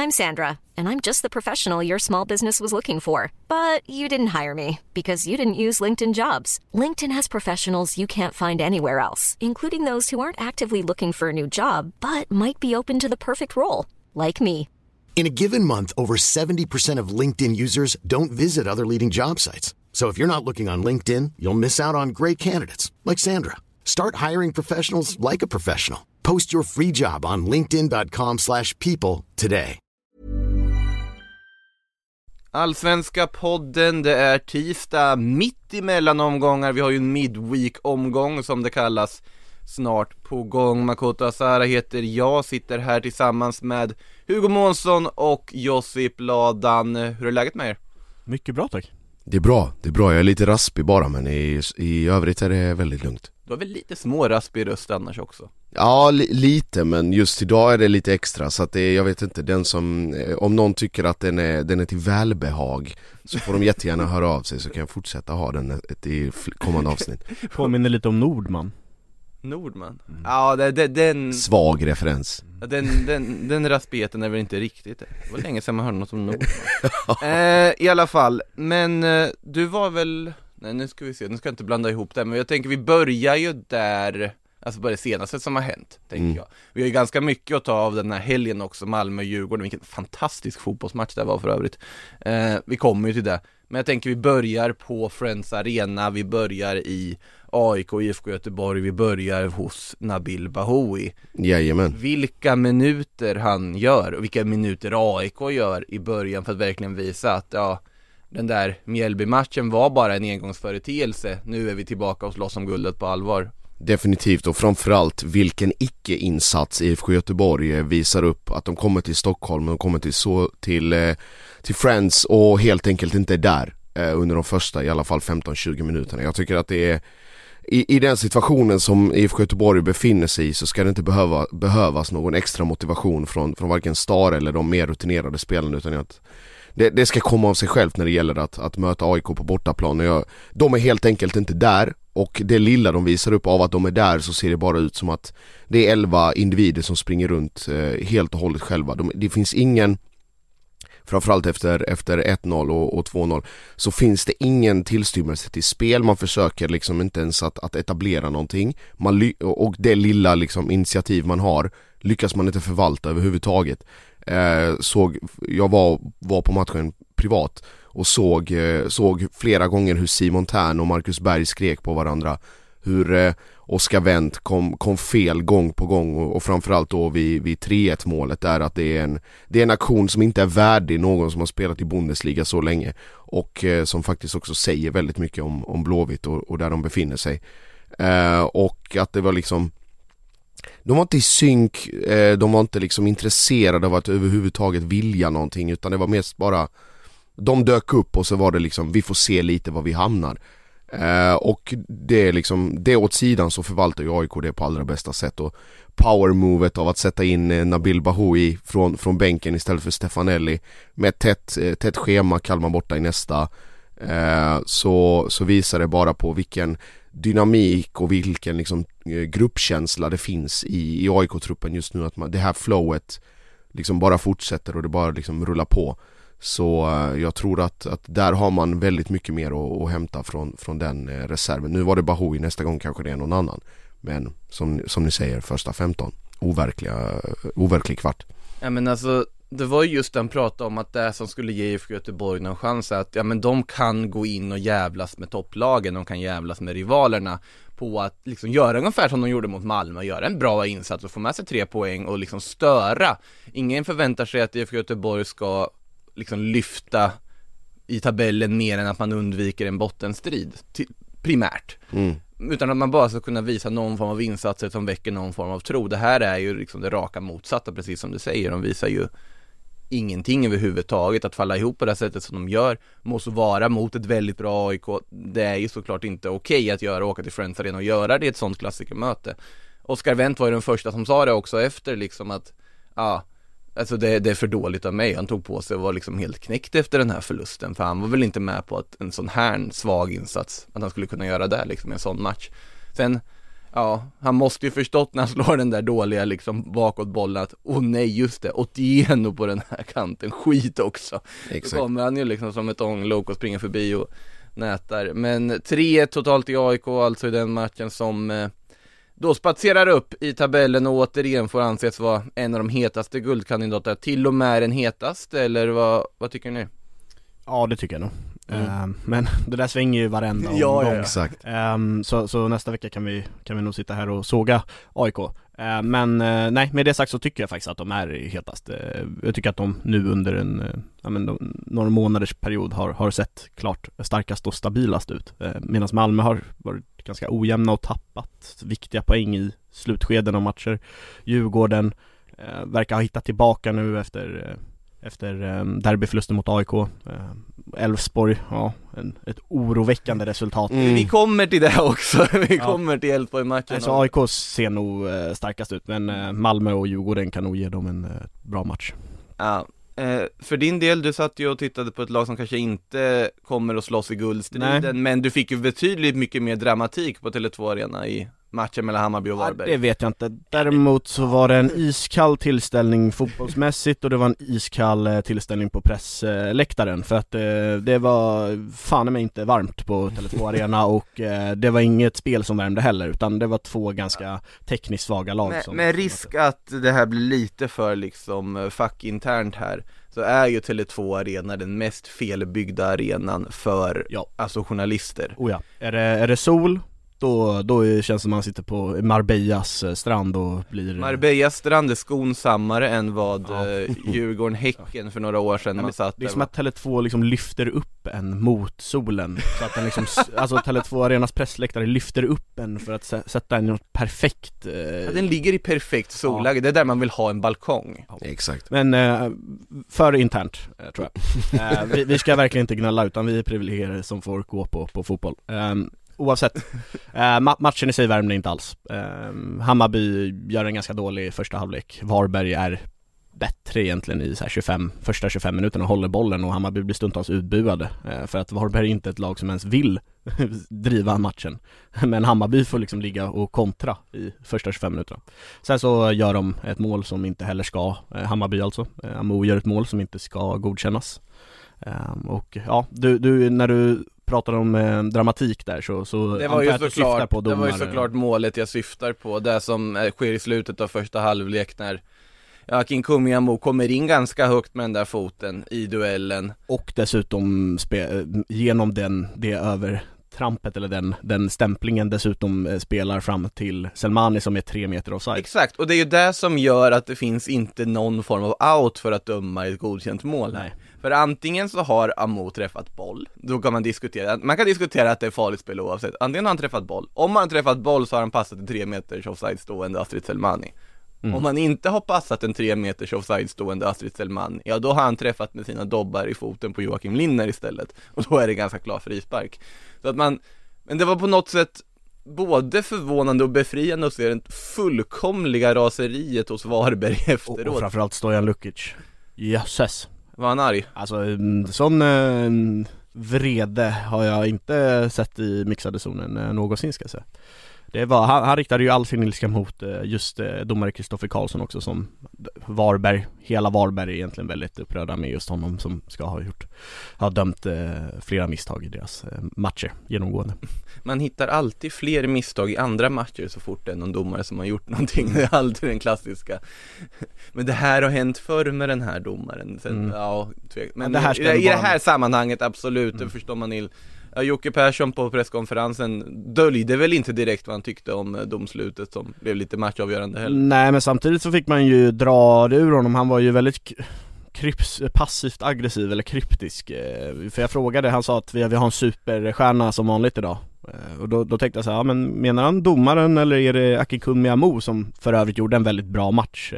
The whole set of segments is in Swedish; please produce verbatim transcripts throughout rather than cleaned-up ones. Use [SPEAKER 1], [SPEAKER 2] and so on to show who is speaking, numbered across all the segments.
[SPEAKER 1] I'm Sandra, and I'm just the professional your small business was looking for. But you didn't hire me because you didn't use LinkedIn Jobs. LinkedIn has professionals you can't find anywhere else, including those who aren't actively looking for a new job, but might be open to the perfect role, like me.
[SPEAKER 2] In a given month, over seventy percent of LinkedIn users don't visit other leading job sites. So if you're not looking on LinkedIn, you'll miss out on great candidates like Sandra. Start hiring professionals like a professional. Post your free job on linkedin dot com slash people today.
[SPEAKER 3] Allsvenska podden, det är tisdag mitt emellan omgångar. Vi har ju en midweek-omgång som det kallas snart på gång. Makoto Asara heter jag, sitter här tillsammans med Hugo Månsson och Josip Ladan. Hur är läget med er?
[SPEAKER 4] Mycket bra, tack.
[SPEAKER 5] Det är bra, det är bra. Jag är lite raspig bara, men i, i övrigt är det väldigt lugnt.
[SPEAKER 3] Du har väl lite små raspig röst annars också?
[SPEAKER 5] Ja, li- lite, men just idag är det lite extra. Så att det är, jag vet inte, den som, om någon tycker att den är, den är till välbehag, så får de jättegärna höra av sig, så kan jag fortsätta ha den ett, i kommande avsnitt.
[SPEAKER 4] Påminner lite om Nordman.
[SPEAKER 3] Nordman? Mm. Ja, det, det, den...
[SPEAKER 5] Svag referens.
[SPEAKER 3] Den, den, den raspigheten är väl inte riktigt det. Det var länge sedan man hörde något om Nordman. eh, I alla fall, men eh, du var väl... Nej, nu ska vi se, nu ska jag inte blanda ihop det. Men jag tänker, vi börjar ju där... Alltså bara det senaste som har hänt, tänker mm. jag. Vi har ju ganska mycket att ta av den här helgen också. Malmö-Djurgården, vilken fantastisk fotbollsmatch det var för övrigt. eh, Vi kommer ju till det. Men jag tänker vi börjar på Friends Arena. Vi börjar i A I K och I F K Göteborg. Vi börjar hos Nabil Bahoui.
[SPEAKER 5] Jajamän.
[SPEAKER 3] Vilka minuter han gör och vilka minuter A I K gör i början för att verkligen visa att ja, den där Mjällby-matchen var bara en engångsföreteelse. Nu är vi tillbaka och slåss om guldet på allvar.
[SPEAKER 5] Definitivt, och framförallt vilken icke-insats I F K Göteborg visar upp att de kommer till Stockholm och kommer till, så, till, till Friends och helt enkelt inte är där under de första i alla fall femton tjugo minuterna. Jag tycker att det är i, i den situationen som I F K Göteborg befinner sig i, så ska det inte behöva, behövas någon extra motivation från, från varken Star eller de mer rutinerade spelarna, utan att det, det ska komma av sig självt när det gäller att, att möta A I K på bortaplan. Och jag, de är helt enkelt inte där. Och det lilla de visar upp av att de är där, så ser det bara ut som att det är elva individer som springer runt eh, helt och hållet själva. De, det finns ingen, framförallt efter, efter ett noll och, och två noll, så finns det ingen tillstymmelse till spel. Man försöker liksom inte ens att, att etablera någonting. Man, och det lilla liksom initiativ man har lyckas man inte förvalta överhuvudtaget. Eh, såg, jag var, var på matchen privat och såg, såg flera gånger hur Simon Tern och Marcus Berg skrek på varandra. Hur eh, Oskar Wendt kom, kom fel gång på gång. Och, och framförallt då vid, vid tre ett målet är att det är, en, det är en aktion som inte är värdig någon som har spelat i Bundesliga så länge. Och eh, som faktiskt också säger väldigt mycket om, om Blåvitt och, och där de befinner sig. Eh, och att det var liksom... De var inte i synk, eh, de var inte liksom intresserade av att överhuvudtaget vilja någonting, utan det var mest bara... De dök upp och så var det liksom, vi får se lite var vi hamnar. Eh, och det är liksom, det åt sidan så förvaltar ju A I K det på allra bästa sätt. Och power-movet av att sätta in eh, Nabil Bahoui från, från bänken istället för Stefanelli med ett tätt, eh, tätt schema, Kalmar borta i nästa, eh, så, så visar det bara på vilken dynamik och vilken liksom, eh, gruppkänsla det finns i, i A I K-truppen just nu. Att man, det här flowet liksom bara fortsätter och det bara liksom rullar på. Så uh, jag tror att, att där har man väldigt mycket mer att, att hämta från, från den uh, reserven. Nu var det Bahoui, nästa gång kanske det är någon annan. Men som, som ni säger, första femton, overkliga, uh, overklig kvart.
[SPEAKER 3] Ja, men alltså, det var just den pratade om att det som skulle ge I F K Göteborg någon chans, att ja, men de kan gå in och jävlas med topplagen, de kan jävlas med rivalerna på att liksom göra ungefär som de gjorde mot Malmö, göra en bra insats och få med sig tre poäng och liksom störa. Ingen förväntar sig att I F K Göteborg ska liksom lyfta i tabellen mer än att man undviker en bottenstrid till, primärt. Mm. Utan att man bara ska kunna visa någon form av insatser som väcker någon form av tro. Det här är ju liksom det raka motsatta, precis som du säger. De visar ju ingenting överhuvudtaget. Att falla ihop på det sättet som de gör måste vara mot ett väldigt bra A I K. Det är ju såklart inte okej att göra, åka till Friends Arena och göra det i ett sånt klassikermöte. Oskar Wendt var ju den första som sa det också efter liksom att ja, alltså det, det är för dåligt av mig. Han tog på sig och var liksom helt knäckt efter den här förlusten. För han var väl inte med på att en sån här svag insats, att han skulle kunna göra det liksom i en sån match. Sen, Ja, han måste ju förstått när han slår den där dåliga liksom bakåt bollen att åh nej just det, Otieno på den här kanten, skit också. Exakt. Då kommer han ju liksom som ett ånglok och springer förbi och nätar. Men tre ett totalt i A I K alltså i den matchen som eh, då spatserar upp i tabellen och återigen får anses vara en av de hetaste guldkandidaterna, till och med den hetaste, eller vad, vad tycker ni?
[SPEAKER 4] Ja, det tycker jag nog.
[SPEAKER 3] Mm.
[SPEAKER 4] Uh, men det där svänger ju varenda
[SPEAKER 3] ja,
[SPEAKER 4] omgång.
[SPEAKER 3] ja, ja.
[SPEAKER 5] Exakt.
[SPEAKER 4] Um, så, så nästa vecka kan vi, kan vi nog sitta här och såga A I K. Uh, men uh, nej, med det sagt så tycker jag faktiskt att de är hetast. Uh, jag tycker att de nu under en uh, ja, men, de, några månaders period har, har sett klart starkast och stabilast ut. Uh, Medan Malmö har varit ganska ojämna och tappat viktiga poäng i slutskeden av matcher. Djurgården uh, verkar ha hittat tillbaka nu efter... Uh, Efter eh, derbyförlusten mot A I K. Elfsborg, eh, ja, en, ett oroväckande resultat.
[SPEAKER 3] Mm. Vi kommer till det också. Vi
[SPEAKER 4] ja.
[SPEAKER 3] kommer till Elfsborg-matchen.
[SPEAKER 4] Så A I K ser nog eh, starkast ut, men eh, Malmö och Djurgården kan nog ge dem en eh, bra match.
[SPEAKER 3] Ja. Eh, för din del, du satt ju och tittade på ett lag som kanske inte kommer att slåss i guldstriden. Nej. Men du fick ju betydligt mycket mer dramatik på Tele två Arena i matchen mellan Hammarby och Varberg.
[SPEAKER 4] Ja, det vet jag inte. Däremot så var det en iskall tillställning fotbollsmässigt och det var en iskall tillställning på pressläktaren, för att eh, det var fan mig inte varmt på Tele två Arena och eh, det var inget spel som värmde heller, utan det var två ganska tekniskt svaga lag.
[SPEAKER 3] Med,
[SPEAKER 4] som,
[SPEAKER 3] med risk att det här blir lite för liksom fackinternt här, så är ju Tele två Arena den mest felbyggda arenan för
[SPEAKER 4] ja.
[SPEAKER 3] alltså journalister.
[SPEAKER 4] Oh ja. Är det, är det sol, Då, då känns det som man sitter på Marbellas strand och blir...
[SPEAKER 3] Marbellas strand är skonsammare än vad ja. Djurgården-Häcken för några år sedan.
[SPEAKER 4] Ja,
[SPEAKER 3] man satt
[SPEAKER 4] det är som att Tele två liksom lyfter upp en mot solen. Så att den liksom, alltså Tele två Arenas pressläktare lyfter upp en för att sätta en perfekt... Eh...
[SPEAKER 3] Ja, den ligger i perfekt solläge, ja. Det är där man vill ha en balkong.
[SPEAKER 5] Ja. Exakt.
[SPEAKER 4] Men eh, för internt, eh, tror jag. Eh, vi, vi ska verkligen inte gnälla, utan vi är privilegierade som får gå på, på fotboll. Eh, Oavsett, eh, ma- matchen i sig värmde inte alls. eh, Hammarby gör en ganska dålig första halvlek. Varberg är bättre egentligen i så här tjugofem, första tjugofem minuterna och håller bollen, och Hammarby blir stundtals utbuade eh, för att Varberg är inte ett lag som ens vill driva matchen. Men Hammarby får liksom ligga och kontra i första tjugofem minuterna. Sen så gör de ett mål som inte heller ska, eh, Hammarby alltså, eh, Amo gör ett mål som inte ska godkännas. eh, Och ja, du, du när du pratar om eh, dramatik där, så, så
[SPEAKER 3] det var ju såklart,
[SPEAKER 4] på
[SPEAKER 3] det var ju såklart målet jag syftar på, det som eh, sker i slutet av första halvlek när Joakim Kumiamo kommer in ganska högt med den där foten i duellen.
[SPEAKER 4] Och dessutom spe- genom den, det övertrampet eller den, den stämplingen dessutom eh, spelar fram till Selmani som är tre meter offside.
[SPEAKER 3] Exakt, och det är ju det som gör att det finns inte någon form av out för att döma ett godkänt mål.
[SPEAKER 4] Nej.
[SPEAKER 3] För antingen så har Amo träffat boll, då kan man diskutera, man kan diskutera att det är farligt spel oavsett. Antingen har han träffat boll, om han har träffat boll så har han passat en tre meters offside stående Astrid Selmani. Mm. Om man inte har passat en tre meters offside stående Astrid Selmani, ja då har han träffat med sina dobbar i foten på Joakim Linner istället. Och då är det ganska klar frispark. Så att man, men det var på något sätt både förvånande och befriande att se den fullkomliga raseriet hos Varberg efteråt.
[SPEAKER 4] Och, och framförallt Stojan Lukic. Jösses.
[SPEAKER 3] Var han arg?
[SPEAKER 4] Alltså sån eh, vrede har jag inte sett i mixade zonen eh, någonsin, ska jag säga. Det var, han, han riktade ju all sin ilska mot eh, just eh, domare Kristoffer Karlsson också, som Varberg, hela Varberg är egentligen väldigt upprörda med just honom, som ska ha gjort, ha dömt eh, flera misstag i deras eh, matcher genomgående.
[SPEAKER 3] Man hittar alltid fler misstag i andra matcher så fort det är någon domare som har gjort någonting. Det är alltid den klassiska. Men det här har hänt förr med den här domaren. Sen, mm. ja, tvek. Men ja, det här i, i det här sammanhanget absolut, mm. det förstår man il. Ja, Jocke Persson på presskonferensen döljde väl inte direkt vad han tyckte om domslutet som blev lite matchavgörande heller.
[SPEAKER 4] Nej, men samtidigt så fick man ju dra det ur honom. Han var ju väldigt kryps, passivt aggressiv eller kryptisk. För jag frågade, han sa att vi, vi har en superstjärna som vanligt idag. Och då, då tänkte jag så här, ja, men menar han domaren eller är det Akikun Miamo som för övrigt gjorde en väldigt bra match?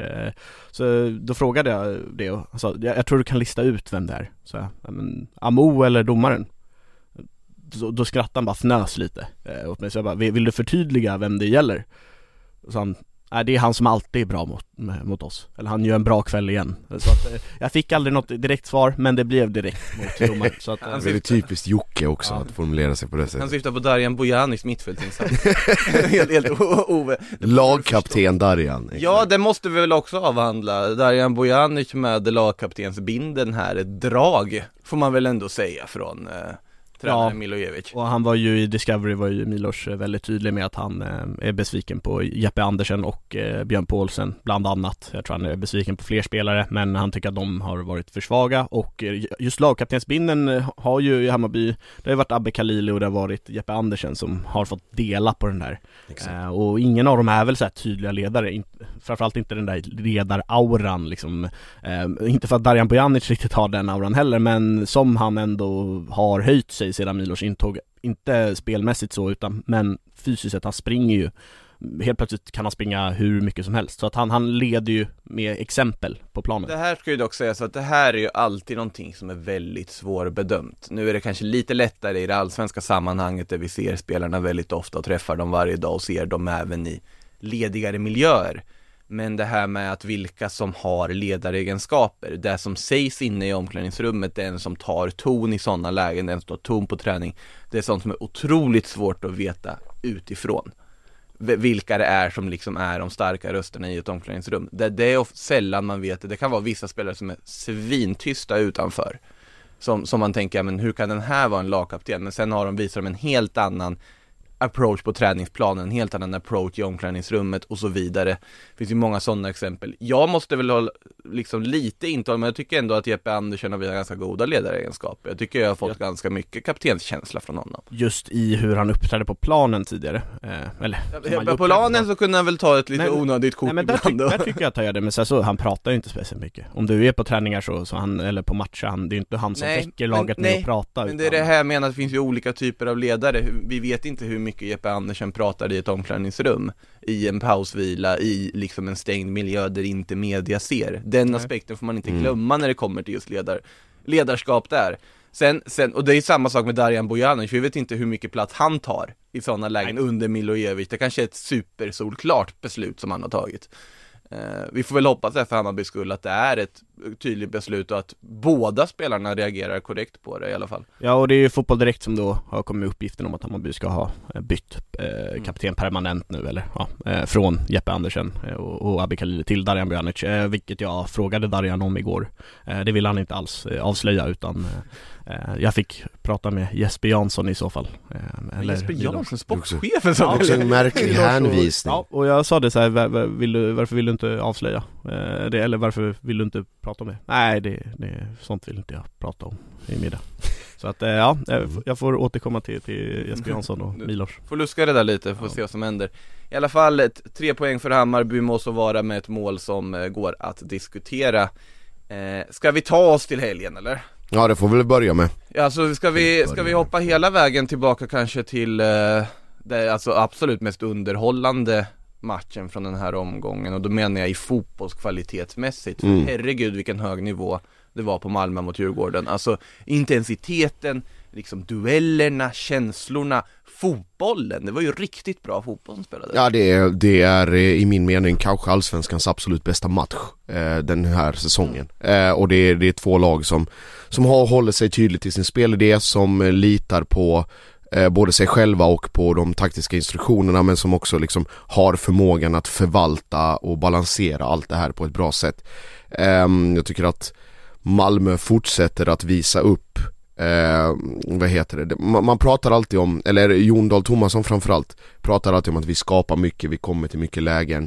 [SPEAKER 4] Så då frågade jag det och han sa, jag, jag tror du kan lista ut vem det är. Så jag, ja, men Amo eller domaren? Så, då skrattade han bara, fnös lite eh, åt mig. Så jag bara, vill, vill du förtydliga vem det gäller? Och så han, Nej, det är han som alltid är bra mot, mot oss. Eller han gör en bra kväll igen. Så att, jag fick aldrig något direkt svar, men det blev direkt mot domaren. Så att,
[SPEAKER 5] det är typiskt Jocke också, ja, att formulera sig på det sättet.
[SPEAKER 3] Han syftar på Darjan Bojanic mittfältsinsats. helt, helt o-
[SPEAKER 5] Lagkapten Darjan.
[SPEAKER 3] Ja, det måste vi väl också avhandla. Darjan Bojanic med lagkaptensbinden här. Ett drag, får man väl ändå säga, från... Eh, Ja, Milojevic.
[SPEAKER 4] Och han var ju i Discovery var ju Milos väldigt tydlig med att han eh, är besviken på Jeppe Andersen och eh, Björn Paulsen bland annat. Jag tror han är besviken på fler spelare, men han tycker att de har varit för svaga. Och eh, just lagkaptensbinden har ju i Hammarby, det har varit Abbe Khalili och det har varit Jeppe Andersen som har fått dela på den där. Eh, och ingen av dem är väl så här tydliga ledare, In, framförallt inte den där ledarauran liksom. Eh, inte för att Darjan Bojanic riktigt har den auran heller, men som han ändå har höjt sig sedan Milos intåg, inte spelmässigt så, utan men fysiskt sett, han springer ju, helt plötsligt kan han springa hur mycket som helst, så att han, han leder ju med exempel på planen.
[SPEAKER 3] Det här ska ju dock säga så att det här är ju alltid någonting som är väldigt svårbedömt. Nu är det kanske lite lättare i det allsvenska sammanhanget där vi ser spelarna väldigt ofta och träffar dem varje dag och ser dem även i ledigare miljöer. Men det här med att vilka som har ledaregenskaper, det som sägs inne i omklädningsrummet, den som tar ton i sådana lägen, den som tar ton på träning, det är sånt som är otroligt svårt att veta utifrån. Vilka det är som liksom är de starka rösterna i ett omklädningsrum. Det, det är sällan man vet det. Det kan vara vissa spelare som är svintysta utanför. Som, som man tänker, men hur kan den här vara en lagkapten? Men sen har de visar de en helt annan approach på träningsplanen, en helt annan approach i omklädningsrummet och så vidare. Det finns ju många sådana exempel. Jag måste väl hålla liksom lite intag, men jag tycker ändå att Jeppe Andersen har visat ganska goda ledaregenskaper. Jag tycker jag har fått ja. ganska mycket kaptenskänsla från honom.
[SPEAKER 4] Just i hur han uppträdde på planen tidigare. Eh, eller,
[SPEAKER 3] ja, på planen så kunde han väl ta ett lite men, onödigt kort.
[SPEAKER 4] Nej, men där, tyck, där tycker jag att han gör det, men så, så, han pratar ju inte speciellt mycket. Om du är på träningar så, så han, eller på matcher, han, det är inte han som nej, väcker laget men, med nej, att prata.
[SPEAKER 3] Men utan... det är det här jag menar, att det finns ju olika typer av ledare. Vi vet inte hur mycket Jeppe Andersen pratar i ett omklädningsrum, i en pausvila, i liksom en stängd miljö där inte media ser. Den Nej. aspekten får man inte glömma mm. när det kommer till just ledar, ledarskap där. Sen, sen, och det är samma sak med Darjan Bojanic, vi vet inte hur mycket plats han tar i sådana lägen Nej. under Milojevic. Det kanske är ett supersolklart beslut som han har tagit. Uh, vi får väl hoppas för Hammarbys skull att det är ett tydligt beslut och att båda spelarna reagerar korrekt på det i alla fall.
[SPEAKER 4] Ja, och det är ju Fotboll Direkt som då har kommit uppgiften om att Hammarby ska ha bytt eh, kapten permanent nu, eller ja, eh, från Jeppe Andersen och, och Abbe Khalili till Darjan Bojanic, eh, vilket jag frågade Darjan om igår. Eh, det vill han inte alls eh, avslöja, utan eh, jag fick prata med Jesper Jansson i så fall.
[SPEAKER 3] Eh, eller, Jesper Jansson, sportchefen,
[SPEAKER 5] som också en märklig hänvisning.
[SPEAKER 4] Ja, och jag sa det så här, var, var, vill du, varför vill du inte avslöja eh, det, eller varför vill du inte prata om det? Nej, det, det, sånt vill inte jag prata om i middag. Så att ja, jag får återkomma till, till Jesper Jansson och Milos.
[SPEAKER 3] Får luska det där lite, får ja. se vad som händer. I alla fall ett, tre poäng för Hammarby måste vara med ett mål som eh, går att diskutera. Eh, ska vi ta oss till helgen, eller?
[SPEAKER 5] Ja, det får vi väl börja med.
[SPEAKER 3] Ja, så ska vi, ska vi hoppa hela vägen tillbaka kanske till eh, det alltså absolut mest underhållande matchen från den här omgången, och då menar jag i fotbollskvalitetsmässigt. Mm. Herregud vilken hög nivå det var på Malmö mot Djurgården. Alltså intensiteten, liksom duellerna, känslorna, fotbollen. Det var ju riktigt bra fotboll som spelade.
[SPEAKER 5] Ja, det är, det är i min mening kanske allsvenskans absolut bästa match eh, den här säsongen. Eh, och det är, det är två lag som, som har hållit sig tydligt i sin spelidé, som litar på eh, både sig själva och på de taktiska instruktionerna, men som också liksom har förmågan att förvalta och balansera allt det här på ett bra sätt. Eh, jag tycker att Malmö fortsätter att visa upp eh, vad heter det? Man, man pratar alltid om, eller Jon Dahl Tomasson framförallt pratar alltid om att vi skapar mycket, vi kommer till mycket lägen,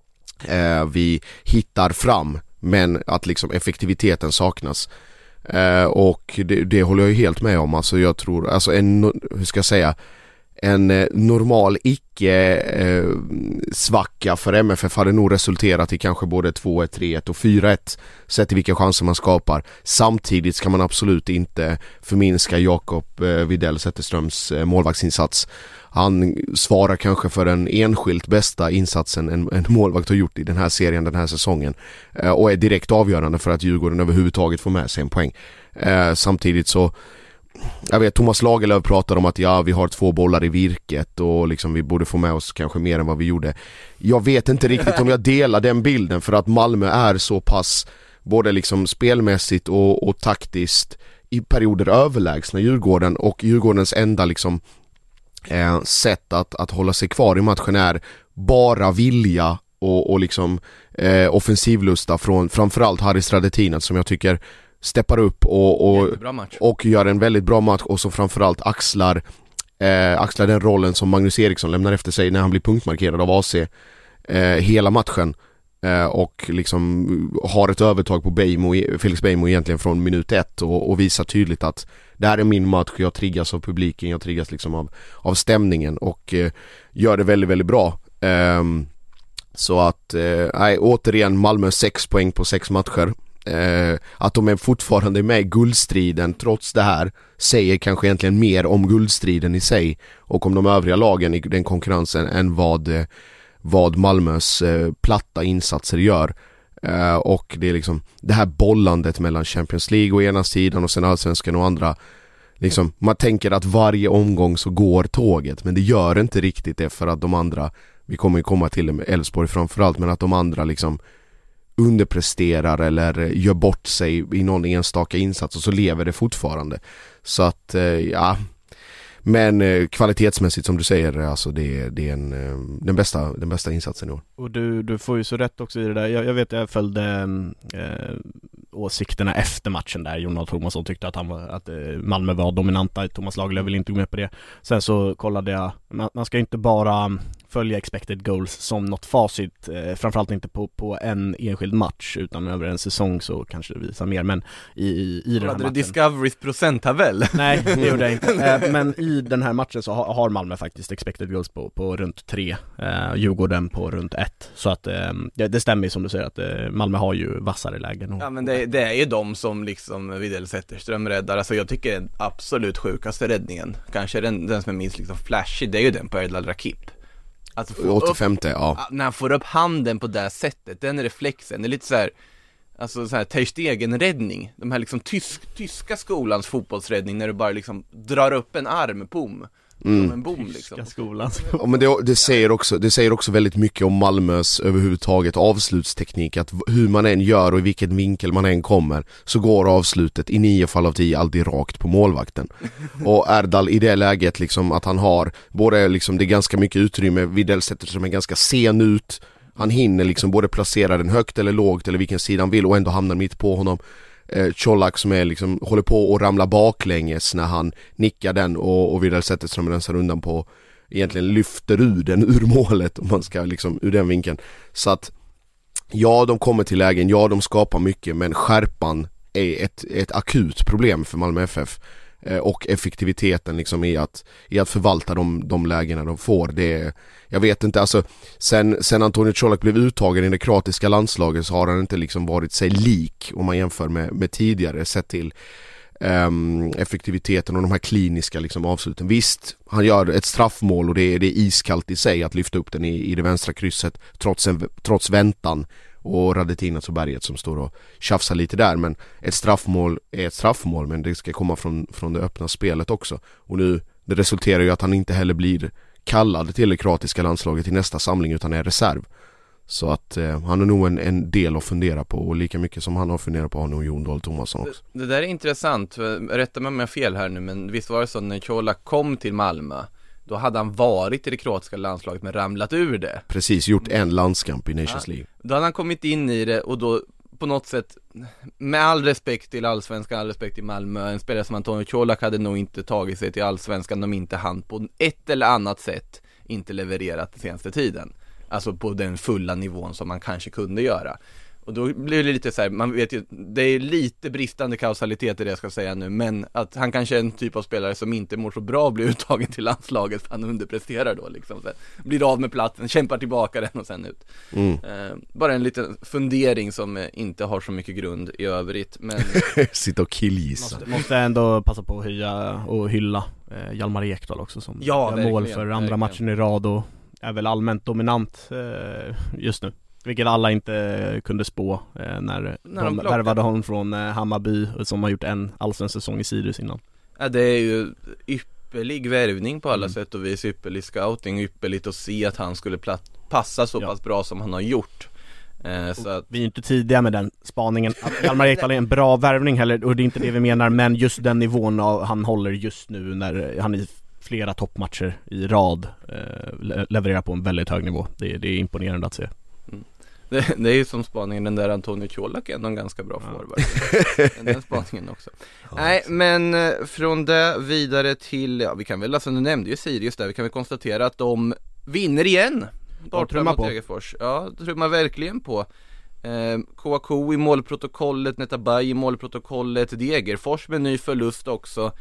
[SPEAKER 5] eh, vi hittar fram, men att liksom effektiviteten saknas. Eh, och det, det håller jag ju helt med om. Alltså jag tror, alltså en, hur ska jag säga, en eh, normal icke eh, svacka för M F F hade nog resulterat i kanske både två ett, tre ett och fyra ett, sett i vilka chanser man skapar. Samtidigt ska man absolut inte förminska Jakob eh, Widell Zetterströms eh, målvaktsinsats. Han svarar kanske för den enskilt bästa insatsen en, en målvakt har gjort i den här serien den här säsongen, eh, och är direkt avgörande för att Djurgården överhuvudtaget får med sig en poäng. Eh, samtidigt så jag vet, Thomas Lagerlöf pratade om att ja, vi har två bollar i virket och liksom vi borde få med oss kanske mer än vad vi gjorde. Jag vet inte riktigt om jag delar den bilden, för att Malmö är så pass både liksom spelmässigt och, och taktiskt i perioder överlägsna Djurgården, och Djurgårdens enda liksom eh, sätt att, att hålla sig kvar i matchen är bara vilja och, och liksom eh, offensivlusta från framförallt Haris Radetinac, som jag tycker steppar upp och, och, och gör en väldigt bra match, och så framförallt axlar, eh, axlar den rollen som Magnus Eriksson lämnar efter sig när han blir punktmarkerad av A C eh, hela matchen. Eh, och liksom har ett övertag på Beijmo, Felix Beijmo egentligen från minut ett, och, och visar tydligt att det här är min match, jag triggas av publiken, jag triggas liksom av, av stämningen, och eh, gör det väldigt, väldigt bra. Eh, så att, eh, nej, återigen Malmö sex poäng på sex matcher. Eh, att de är fortfarande med i guldstriden trots det här säger kanske egentligen mer om guldstriden i sig och om de övriga lagen i den konkurrensen än vad eh, vad Malmös eh, platta insatser gör. Eh, och det är liksom det här bollandet mellan Champions League å ena sidan och sen Allsvenskan och andra. Liksom, man tänker att varje omgång så går tåget, men det gör inte riktigt det, för att de andra, vi kommer ju komma till det med Elfsborg framförallt, men att de andra liksom underpresterar eller gör bort sig i någon enstaka insats, och så lever det fortfarande. Så att, eh, ja... Men eh, kvalitetsmässigt som du säger, alltså det, det är en, eh, den, bästa, den bästa insatsen i år.
[SPEAKER 4] Och du, du får ju så rätt också i det där. Jag, jag vet, jag följde eh, åsikterna efter matchen där. Jon Thomasson tyckte att, han var, att eh, Malmö var dominanta. Thomas Lagerlöf ville inte gå med på det. Sen så kollade jag, man, man ska inte bara följa expected goals som något facit, eh, framförallt inte på, på en enskild match, utan över en säsong så kanske det visar mer. Men i, i, i den här
[SPEAKER 3] matchen...
[SPEAKER 4] matchen...
[SPEAKER 3] Discoverys procenttabell?
[SPEAKER 4] Nej, det gjorde jag inte. Eh, men i den här matchen så har, har Malmö faktiskt expected goals på, på runt tre, eh, Djurgården på runt ett. Så att eh, det, det stämmer som du säger att eh, Malmö har ju vassare lägen. Och...
[SPEAKER 3] Ja, men det, det är ju de som liksom Widell Zetterström räddar. Alltså jag tycker den absolut sjukaste räddningen, kanske den, den som är minst liksom flashig, det är ju den på Erdal Rakip. Alltså
[SPEAKER 5] åttiofemte, ja.
[SPEAKER 3] När han får upp handen på det sättet, den reflexen, det är lite så här, alltså så här Ter Stegen-räddning, de här liksom tysk, tyska skolans fotbollsräddning, när du bara liksom drar upp en arm, pom, mm. som en bom liksom.
[SPEAKER 4] Tyska skolan.
[SPEAKER 5] Ja, men det, det, säger också, det säger också väldigt mycket om Malmös överhuvudtaget avslutsteknik, att hur man än gör och i vilken vinkel man än kommer så går avslutet i nio fall av tio alltid rakt på målvakten. Och Erdal i det läget liksom att han har både liksom, det är ganska mycket utrymme, Widell sätter som är ganska sen ut, han hinner liksom både placera den högt eller lågt eller vilken sida han vill och ändå hamnar mitt på honom. eh, Colak som är liksom, håller på att ramla baklänges när han nickar den, och, och Widell sätter som rensar undan på, egentligen lyfter ur den ur målet, om man ska liksom ur den vinkeln. Så att ja, de kommer till lägen, ja de skapar mycket, men skärpan är ett, ett akut problem för Malmö F F. Och effektiviteten liksom i att, i att förvalta de, de lägena de får. Det är, jag vet inte, alltså sen, sen Antonio Colak blev uttagen i det kroatiska landslaget så har han inte liksom varit sig lik, om man jämför med, med tidigare, sett till um, effektiviteten och de här kliniska liksom avsluten. Visst, han gör ett straffmål och det är, det är iskallt i sig att lyfta upp den i, i det vänstra krysset trots, en, trots väntan och Radetinac och Berget som står och tjafsar lite där, men ett straffmål är ett straffmål, men det ska komma från, från det öppna spelet också. Och nu, det resulterar ju att han inte heller blir kallad till det kroatiska landslaget i nästa samling utan är reserv. Så att eh, han är nog en, en del att fundera på, och lika mycket som han har funderat på har nog Jon Dahl Tomasson också.
[SPEAKER 3] Det, det där är intressant, rätta mig om jag har fel här nu, men visst var det så när Colak kom till Malmö, då hade han varit i det kroatiska landslaget men ramlat ur det.
[SPEAKER 5] Precis, gjort en landskamp i Nations
[SPEAKER 3] ja,
[SPEAKER 5] League.
[SPEAKER 3] Då hade han kommit in i det, och då på något sätt, med all respekt till Allsvenskan, all respekt till Malmö, en spelare som Antonio Colak hade nog inte tagit sig till Allsvenskan om inte han på ett eller annat sätt inte levererat den senaste tiden. Alltså på den fulla nivån som man kanske kunde göra. Och då blir det lite så här, man vet ju, det är lite bristande kausalitet i det jag ska säga nu, men att han kanske är en typ av spelare som inte mår så bra att bli uttagen till landslaget, för han underpresterar då liksom, så här, blir av med platsen, kämpar tillbaka den och sen ut. Mm. Eh, bara en liten fundering som eh, inte har så mycket grund i övrigt, men
[SPEAKER 5] sitta och killgissa.
[SPEAKER 4] Måste, måste ändå passa på att höja och hylla eh, Hjalmar Ekdal också, som
[SPEAKER 3] ja,
[SPEAKER 4] gör mål för andra verkligen. matchen i rad och är väl allmänt dominant eh, just nu. Vilket alla inte kunde spå eh, när, när de, de värvade honom från eh, Hammarby, som har gjort en allsvensk säsong i Sirius innan.
[SPEAKER 3] Ja, det är ju ypperlig värvning på alla mm. sätt och vis, ypperlig scouting, ypperligt att se att han skulle platt, passa så ja. pass bra som han har gjort. Eh, så att...
[SPEAKER 4] Vi är inte tidiga med den spaningen. Hjalmar Ekdal är en bra värvning heller, och det är inte det vi menar, men just den nivån av, han håller just nu när han i flera toppmatcher i rad eh, levererar på en väldigt hög nivå. Det, det är imponerande att se.
[SPEAKER 3] Mm. Det, det är ju som spaningen, den där Antonio Colak är en ganska bra ja. forward. den, den spaningen också. Ja, Nej, men från det vidare till, ja, vi kan väl, alltså, du nämnde ju Sirius där, vi kan väl konstatera att de vinner igen.
[SPEAKER 4] De trummar på.
[SPEAKER 3] Degerfors. Ja, det trummar verkligen på. Eh, K A K i målprotokollet, Netabay i målprotokollet, Degerfors med ny förlust också.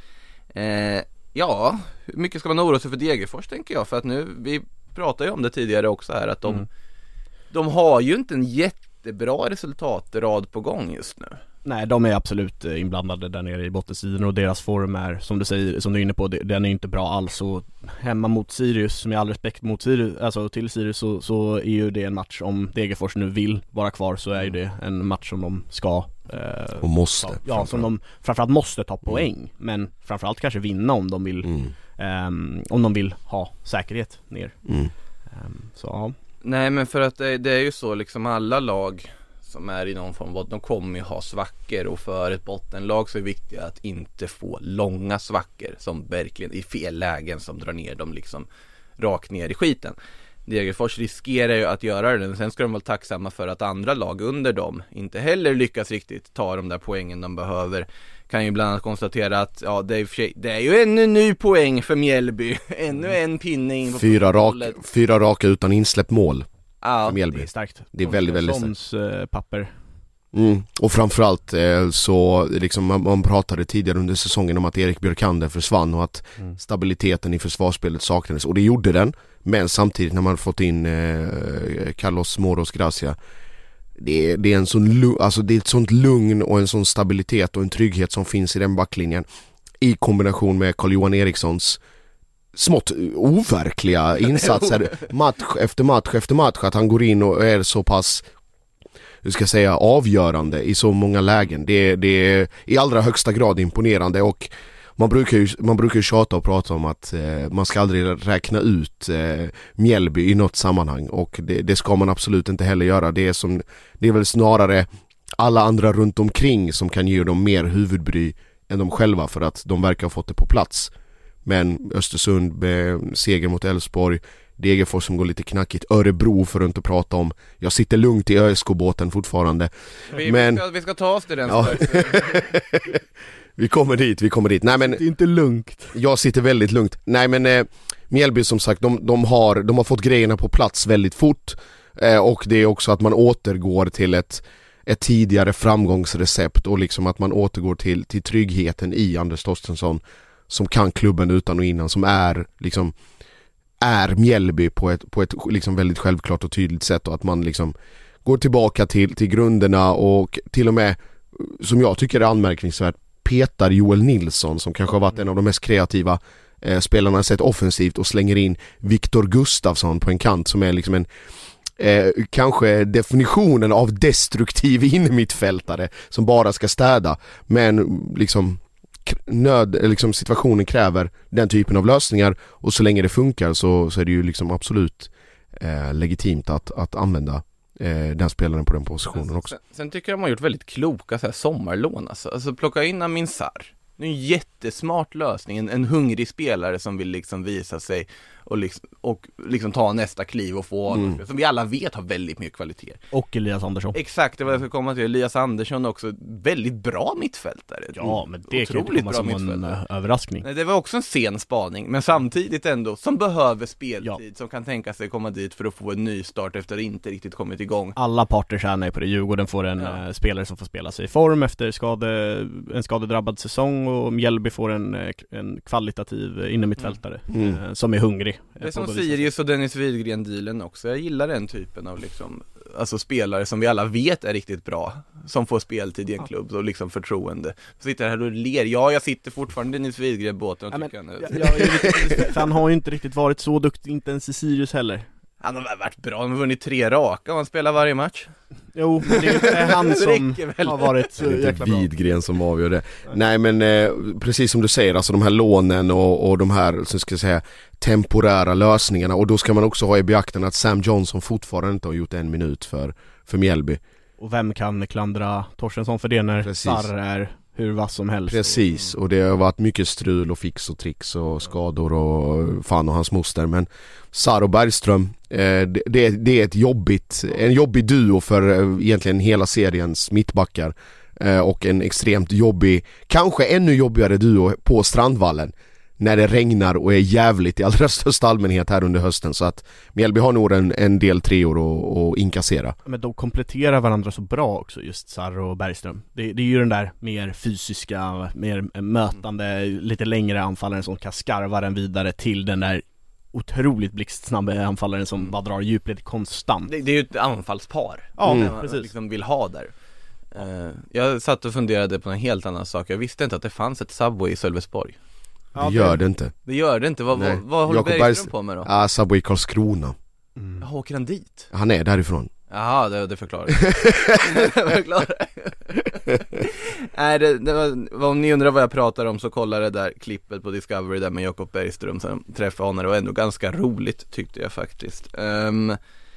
[SPEAKER 3] Eh, ja, hur mycket ska man oroa sig för Degerfors, tänker jag, för att nu, vi pratade ju om det tidigare också här, att de mm. de har ju inte en jättebra resultatrad på gång just nu.
[SPEAKER 4] Nej, de är absolut inblandade där nere i bottensidan, och deras form är, som du säger, som du är inne på, den är inte bra alls. Och hemma mot Sirius, med all respekt mot Sirius, alltså till Sirius, så, så är ju det en match, om Degerfors nu vill vara kvar, så är ju det en match som de ska
[SPEAKER 5] eh, och måste
[SPEAKER 4] ta, ja, som de framförallt måste ta poäng, mm. men framförallt kanske vinna om de vill mm. eh, om de vill ha säkerhet ner.
[SPEAKER 5] Mm.
[SPEAKER 4] Eh, så ja.
[SPEAKER 3] Nej, men för att det, det är ju så, liksom alla lag som är i någon form av, de kommer ju ha svackor, och för ett bottenlag så är det viktigt att inte få långa svackor som verkligen i fel lägen som drar ner dem liksom rakt ner i skiten. Degerfors riskerar ju att göra det, sen ska de vara tacksamma för att andra lag under dem inte heller lyckas riktigt ta de där poängen de behöver. Kan ju bland annat konstatera att ja, det, är, det är ju ännu ny poäng för Mjällby. Ännu en pinne in på
[SPEAKER 5] fyra, rak, fyra raka utan insläppt mål.
[SPEAKER 3] Ja,
[SPEAKER 5] för Mjällby.
[SPEAKER 4] Det är starkt.
[SPEAKER 5] Det är väldigt, väldigt
[SPEAKER 4] starkt. Sons papper.
[SPEAKER 5] Mm. Och framförallt eh, så liksom, man, man pratade tidigare under säsongen om att Erik Björkander försvann och att mm. stabiliteten i försvarsspelet saknades, och det gjorde den, men samtidigt när man fått in eh, Carlos Moros Gracia, det är, det är en sån, alltså det är ett sånt lugn och en sån stabilitet och en trygghet som finns i den backlinjen, i kombination med Carl-Johan Erikssons smått overkliga insatser match efter match efter match, att han går in och är så pass, hur ska jag säga, avgörande i så många lägen. Det, det är i allra högsta grad imponerande, och man brukar ju, man brukar ju tjata och prata om att eh, man ska aldrig räkna ut eh, Mjällby i något sammanhang, och det, det ska man absolut inte heller göra. Det är, som, det är väl snarare alla andra runt omkring som kan ge dem mer huvudbry än de själva, för att de verkar ha fått det på plats. Men Östersund med seger mot Elfsborg, Degerfors som går lite knackigt, Örebro för att inte prata om. Jag sitter lugnt i Ö S K-båten fortfarande.
[SPEAKER 3] Vi,
[SPEAKER 5] men...
[SPEAKER 3] vi, ska, vi ska ta oss till den.
[SPEAKER 5] Ja. Vi kommer dit, vi kommer dit. Nej, men
[SPEAKER 4] det är inte lugnt.
[SPEAKER 5] Jag sitter väldigt lugnt. Nej, men eh, Mjällby som sagt, de, de, har, de har fått grejerna på plats väldigt fort. Eh, och det är också att man återgår till ett, ett tidigare framgångsrecept, och liksom att man återgår till, till tryggheten i Anders Torstensson, som kan klubben utan och innan, som är liksom är Mjällby på ett, på ett liksom väldigt självklart och tydligt sätt, och att man liksom går tillbaka till, till grunderna, och till och med, som jag tycker är anmärkningsvärt, petar Joel Nilsson, som kanske har varit en av de mest kreativa eh, spelarna sett offensivt, och slänger in Viktor Gustafsson på en kant, som är liksom en eh, kanske definitionen av destruktiv innermittfältare som bara ska städa, men liksom nöd, liksom situationen kräver den typen av lösningar, och så länge det funkar så, så är det ju liksom absolut eh, legitimt att, att använda eh, den spelaren på den positionen också.
[SPEAKER 3] Sen, sen tycker jag de har gjort väldigt kloka så här sommarlån, alltså. Alltså plocka in Amin Sarr. Det är en jättesmart lösning, en, en hungrig spelare som vill liksom visa sig och liksom, och liksom ta nästa kliv och få mm. som vi alla vet har väldigt mycket kvalitet.
[SPEAKER 4] Och Elias Andersson.
[SPEAKER 3] Exakt, det var jag ska komma till. Elias Andersson också, väldigt bra mittfältare.
[SPEAKER 4] Ja, men det kan inte komma som en uh, överraskning.
[SPEAKER 3] Nej, det var också en sen spaning, men samtidigt ändå som behöver speltid, ja. Som kan tänka sig komma dit för att få en ny start efter att inte riktigt kommit igång.
[SPEAKER 4] Alla parter tjänar ju på det. Djurgården får en ja. uh, spelare som får spela sig i form efter skade, en skadedrabbad säsong, och Mjällby får en, en kvalitativ innermittfältare mm. uh, som är hungrig.
[SPEAKER 3] Det är som Sirius och Dennis Widgren-dealen också. Jag gillar den typen av liksom, alltså spelare som vi alla vet är riktigt bra, som får speltid i en klubb och liksom förtroende. Så sitter här och ler. Ja, jag sitter fortfarande i Dennis Widgren-båten och ja, tycker
[SPEAKER 4] men, han... Ja, ja, för han har ju inte riktigt varit så duktig, inte ens i Sirius heller.
[SPEAKER 3] Han har varit bra, han har vunnit tre raka och han spelar varje match.
[SPEAKER 4] Jo, det är han som har varit så
[SPEAKER 5] jäkla
[SPEAKER 4] jäkla bra.
[SPEAKER 5] Widgren som avgör det. Nej, men eh, precis som du säger, alltså de här lånen och, och de här, så ska jag säga, temporära lösningarna. Och då ska man också ha i beaktande att Sam Johnson fortfarande inte har gjort en minut för, för Mjällby.
[SPEAKER 4] Och vem kan klandra Torstensson för det när
[SPEAKER 5] Precis.
[SPEAKER 4] Sarr är hur vass som helst?
[SPEAKER 5] Precis, och det har varit mycket strul och fix och tricks och skador och fan och hans moster. Men Sarr och Bergström, eh, det, det, det är ett jobbigt, en jobbig duo för eh, egentligen hela seriens mittbackar. Eh, och en extremt jobbig, kanske ännu jobbigare duo på Strandvallen. När det regnar och är jävligt i allra största allmänhet här under hösten. Så att Mjällby har nog en, en del treor att, att inkassera.
[SPEAKER 4] Men de kompletterar varandra så bra också, just Sarr och Bergström. Det, det är ju den där mer fysiska, mer mötande, lite längre anfallaren som kan skarva den vidare till den där otroligt blixtsnabba anfallaren som mm. bara drar djupled konstant.
[SPEAKER 3] Det, det är ju ett anfallspar.
[SPEAKER 4] Ja,
[SPEAKER 3] mm.
[SPEAKER 4] precis.
[SPEAKER 3] Man liksom vill ha där. Uh, jag satt och funderade på en helt annan sak. Jag visste inte att det fanns ett Subway i Sölvesborg.
[SPEAKER 5] Det gör det inte.
[SPEAKER 3] Det gör det inte. Vad, vad, vad håller Bergström Bergs... på med då?
[SPEAKER 5] Ja, Subway i Karlskrona.
[SPEAKER 3] Mm. Jag åker han dit?
[SPEAKER 5] Han är därifrån.
[SPEAKER 3] Jaha, det, det förklarar det förklarar Nej, det, det var, om ni undrar vad jag pratar om så kolla det där klippet på Discovery där med Jakob Bergström som träffade honom. Det var ändå ganska roligt tyckte jag faktiskt. um,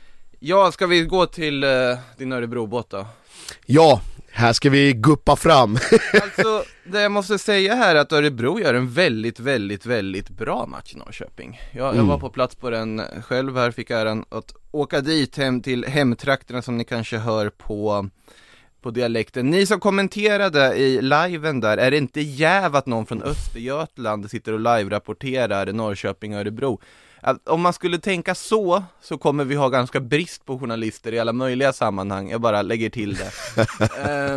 [SPEAKER 3] Ja, ska vi gå till uh, din Örebrobåt då?
[SPEAKER 5] Ja, här ska vi guppa fram.
[SPEAKER 3] Alltså, det jag måste säga här är att Örebro gör en väldigt, väldigt, väldigt bra match i Norrköping. Jag, mm. jag var på plats på den själv här, fick äran att åka dit hem till hemtrakterna som ni kanske hör på, på dialekten. Ni som kommenterade i liven där, är det inte jäv att någon från Östergötland sitter och live-rapporterar Norrköping och Örebro? Att om man skulle tänka så, så kommer vi ha ganska brist på journalister i alla möjliga sammanhang. Jag bara lägger till det. uh,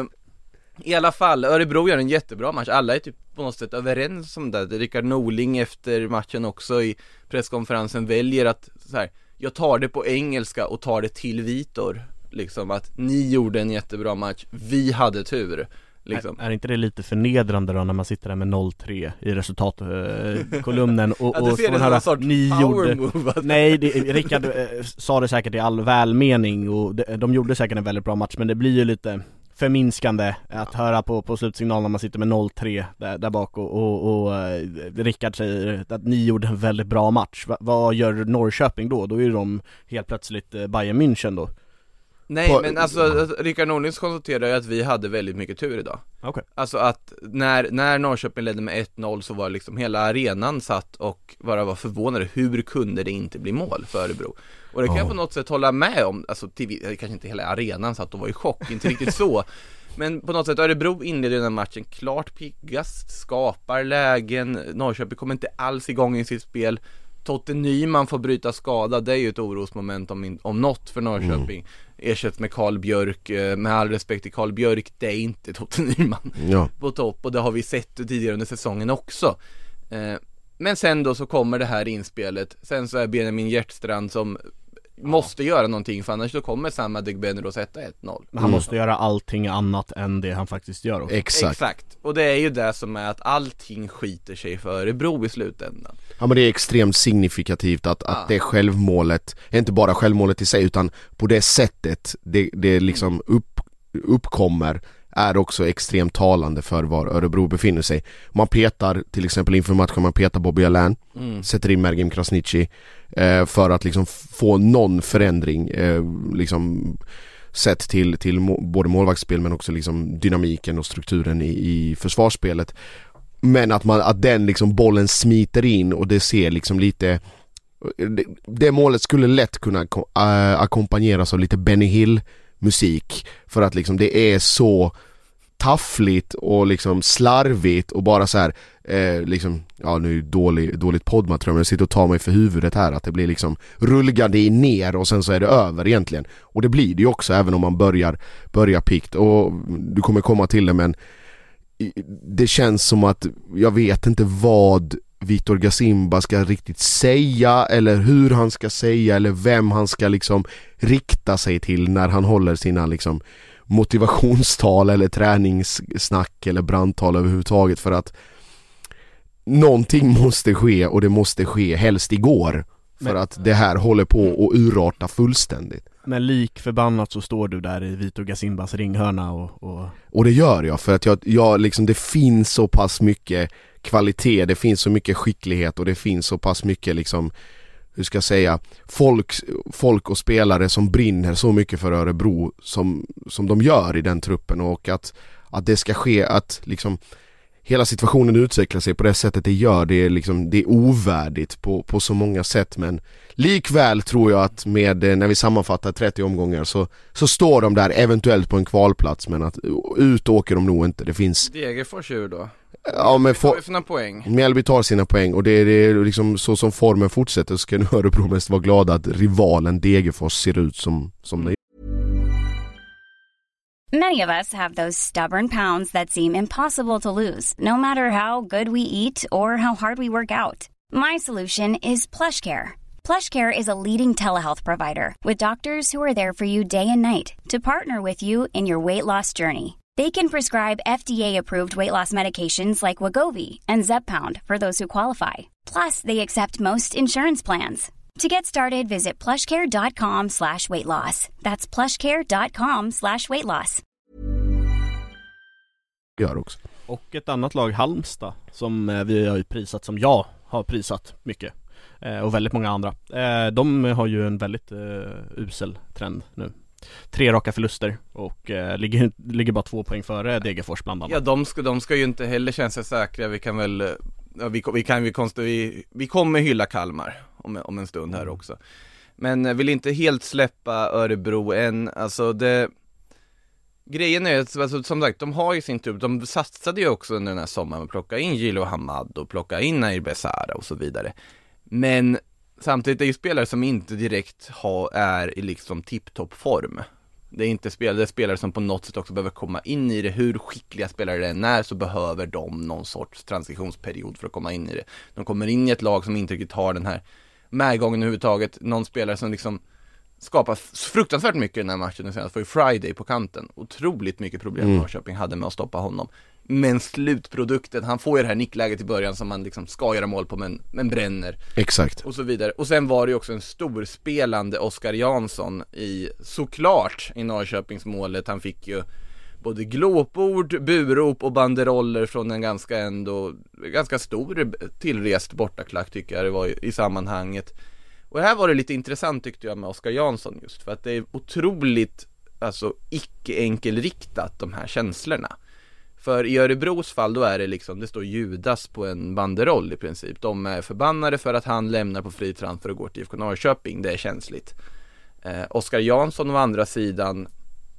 [SPEAKER 3] I alla fall, Örebro gör en jättebra match. Alla är typ på något sätt överens om det. Rickard Norling efter matchen också i presskonferensen väljer att så här, jag tar det på engelska och tar det till Vitor. Liksom att ni gjorde en jättebra match, vi hade tur. Liksom.
[SPEAKER 4] Är, är inte det lite förnedrande då när man sitter där med noll tre i resultatkolumnen och,
[SPEAKER 3] ja, och får höra ni gjorde move.
[SPEAKER 4] Nej, det, Rickard eh, sa det säkert i all välmening och de, de gjorde säkert en väldigt bra match, men det blir ju lite förminskande att höra på, på slutsignalen när man sitter med noll tre där, där bak och, och, och eh, Rickard säger att ni gjorde en väldigt bra match. Va, vad gör Norrköping då? Då är de helt plötsligt eh, Bayern München då.
[SPEAKER 3] Nej, på, men alltså Rickard Norlings konstaterar ju att vi hade väldigt mycket tur idag.
[SPEAKER 4] Okay.
[SPEAKER 3] Alltså att när, när Norrköping ledde med ett noll så var liksom hela arenan satt och bara var förvånade. Hur kunde det inte bli mål för Örebro? Och det kan oh. jag på något sätt hålla med om. Alltså till, kanske inte hela arenan satt och var i chock, inte riktigt så. Men på något sätt Örebro inleder den här matchen klart piggast, skapar lägen. Norrköping kommer inte alls igång i sitt spel. Totte Nyman får bryta skada. Det är ju ett orosmoment om, om något för Norrköping. Mm. Ersätts med Carl Björk. Med all respekt till Carl Björk, det är inte Totte Nyman
[SPEAKER 5] ja.
[SPEAKER 3] på topp. Och det har vi sett tidigare under säsongen också. Men sen då så kommer det här inspelet. Sen så är Benjamin Hjertstrand som måste göra någonting, för annars då kommer Sam Adegbenro sätta ett noll.
[SPEAKER 4] Men han mm. måste göra allting annat än det han faktiskt gör också.
[SPEAKER 5] Exakt.
[SPEAKER 3] Exakt. Och det är ju det som är att allting skiter sig för Örebro i slutändan.
[SPEAKER 5] Ja, men det är extremt signifikativt att, ja. att det självmålet, inte bara självmålet i sig utan på det sättet det, det liksom upp, uppkommer är också extremt talande för var Örebro befinner sig. Man petar till exempel inför matchen, man petar Bobby Allan, mm. sätter in Mergim Krasniqi eh, för att liksom få någon förändring eh, liksom sett till, till må- både målvaktsspel men också liksom dynamiken och strukturen i, i försvarsspelet. Men att, man, att den liksom bollen smiter in och det ser liksom lite det, det målet skulle lätt kunna äh, ackompanjeras av lite Benny Hill musik, för att liksom det är så taffligt och liksom slarvigt och bara så här eh, liksom, ja nu är det dålig, dåligt poddmaterial, men jag sitter och tar mig för huvudet här att det blir liksom rullgande ner och sen så är det över egentligen, och det blir det ju också även om man börjar, börjar pikt, och du kommer komma till det, men det känns som att jag vet inte vad Vitor Gazimba ska riktigt säga eller hur han ska säga eller vem han ska liksom rikta sig till när han håller sina liksom motivationstal eller träningssnack eller brandtal överhuvudtaget, för att någonting måste ske och det måste ske helst igår För
[SPEAKER 4] Men,
[SPEAKER 5] att det här håller på att urarta fullständigt.
[SPEAKER 4] Men lik förbannat så står du där i Vito Gasimbas ringhörna och... Och,
[SPEAKER 5] och det gör jag för att jag, jag liksom, det finns så pass mycket kvalitet, det finns så mycket skicklighet och det finns så pass mycket liksom, hur ska jag säga, folk, folk och spelare som brinner så mycket för Örebro som, som de gör i den truppen, och att, att det ska ske, att liksom hela situationen utvecklar sig på det sättet det gör, det är liksom, det är ovärdigt på, på så många sätt. Men likväl tror jag att med, när vi sammanfattar trettio omgångar så, så står de där eventuellt på en kvalplats, men att ut åker de nog inte. Det finns
[SPEAKER 3] Degerfors ur då.
[SPEAKER 5] Ja, men
[SPEAKER 3] får sina poäng.
[SPEAKER 5] Mjällby tar sina poäng, och det är, det är liksom så som formen fortsätter, så ska nu Örebro mest vara glada att rivalen Degerfors ser ut som, som det.
[SPEAKER 6] Many of us have those stubborn pounds that seem impossible to lose, no matter how good we eat or how hard we work out. My solution is PlushCare. PlushCare is a leading telehealth provider with doctors who are there for you day and night to partner with you in your weight loss journey. They can prescribe F D A-approved weight loss medications like Wegovy and Zepbound for those who qualify. Plus, they accept most insurance plans. To get started, visit plushcare.com slash weight loss. That's plushcare.com slash weight loss.
[SPEAKER 5] Gör också.
[SPEAKER 4] Och ett annat lag, Halmstad, som eh, vi har ju prisat, som jag har prisat mycket. Eh, och väldigt många andra. Eh, de har ju en väldigt eh, usel trend nu. Tre raka förluster och eh, ligger, ligger bara två poäng före Degerfors bland annat.
[SPEAKER 3] Ja, de ska, de ska ju inte heller känna sig säkra. Vi kan väl, ja, vi, vi, kan, vi, konst, vi, vi kommer hylla Kalmar om, om en stund här också. Men vill inte helt släppa Örebro än. Alltså det, grejen är att, alltså, som sagt, de har ju sin tur. De satsade ju också under den här sommaren att plocka in Gilo Hamad och plocka in Nair Besara och så vidare. Men samtidigt är ju spelare som inte direkt har, är i liksom tipptoppform. Det är inte spelare, det är spelare som på något sätt också behöver komma in i det. Hur skickliga spelare det än är så behöver de någon sorts transitionsperiod för att komma in i det. De kommer in i ett lag som inte riktigt har den här medgången överhuvudtaget. Någon spelare som liksom skapar fruktansvärt mycket i den här matchen. Den senaste var ju Friday på kanten. Otroligt mycket problem mm. Norrköping hade med att stoppa honom. Men slutprodukten, han får ju det här nickläget i början som man liksom ska göra mål på, men, men bränner.
[SPEAKER 5] Exakt.
[SPEAKER 3] Och så vidare. Och sen var det ju också en storspelande Oskar Jansson i, såklart, i Norrköpingsmålet. Han fick ju både glåpord, burop och banderoller från en ganska ändå ganska stor tillrest bortaklack, tycker jag det var i, i sammanhanget. Och här var det lite intressant, tyckte jag, med Oskar Jansson, just för att det är otroligt, alltså, icke-enkelriktat, de här känslorna. För i Örebros fall då är det liksom, det står Judas på en banderoll i princip. De är förbannade för att han lämnar på fri transfer och går till I F K Norrköping. Det är känsligt. eh, Oskar Jansson å andra sidan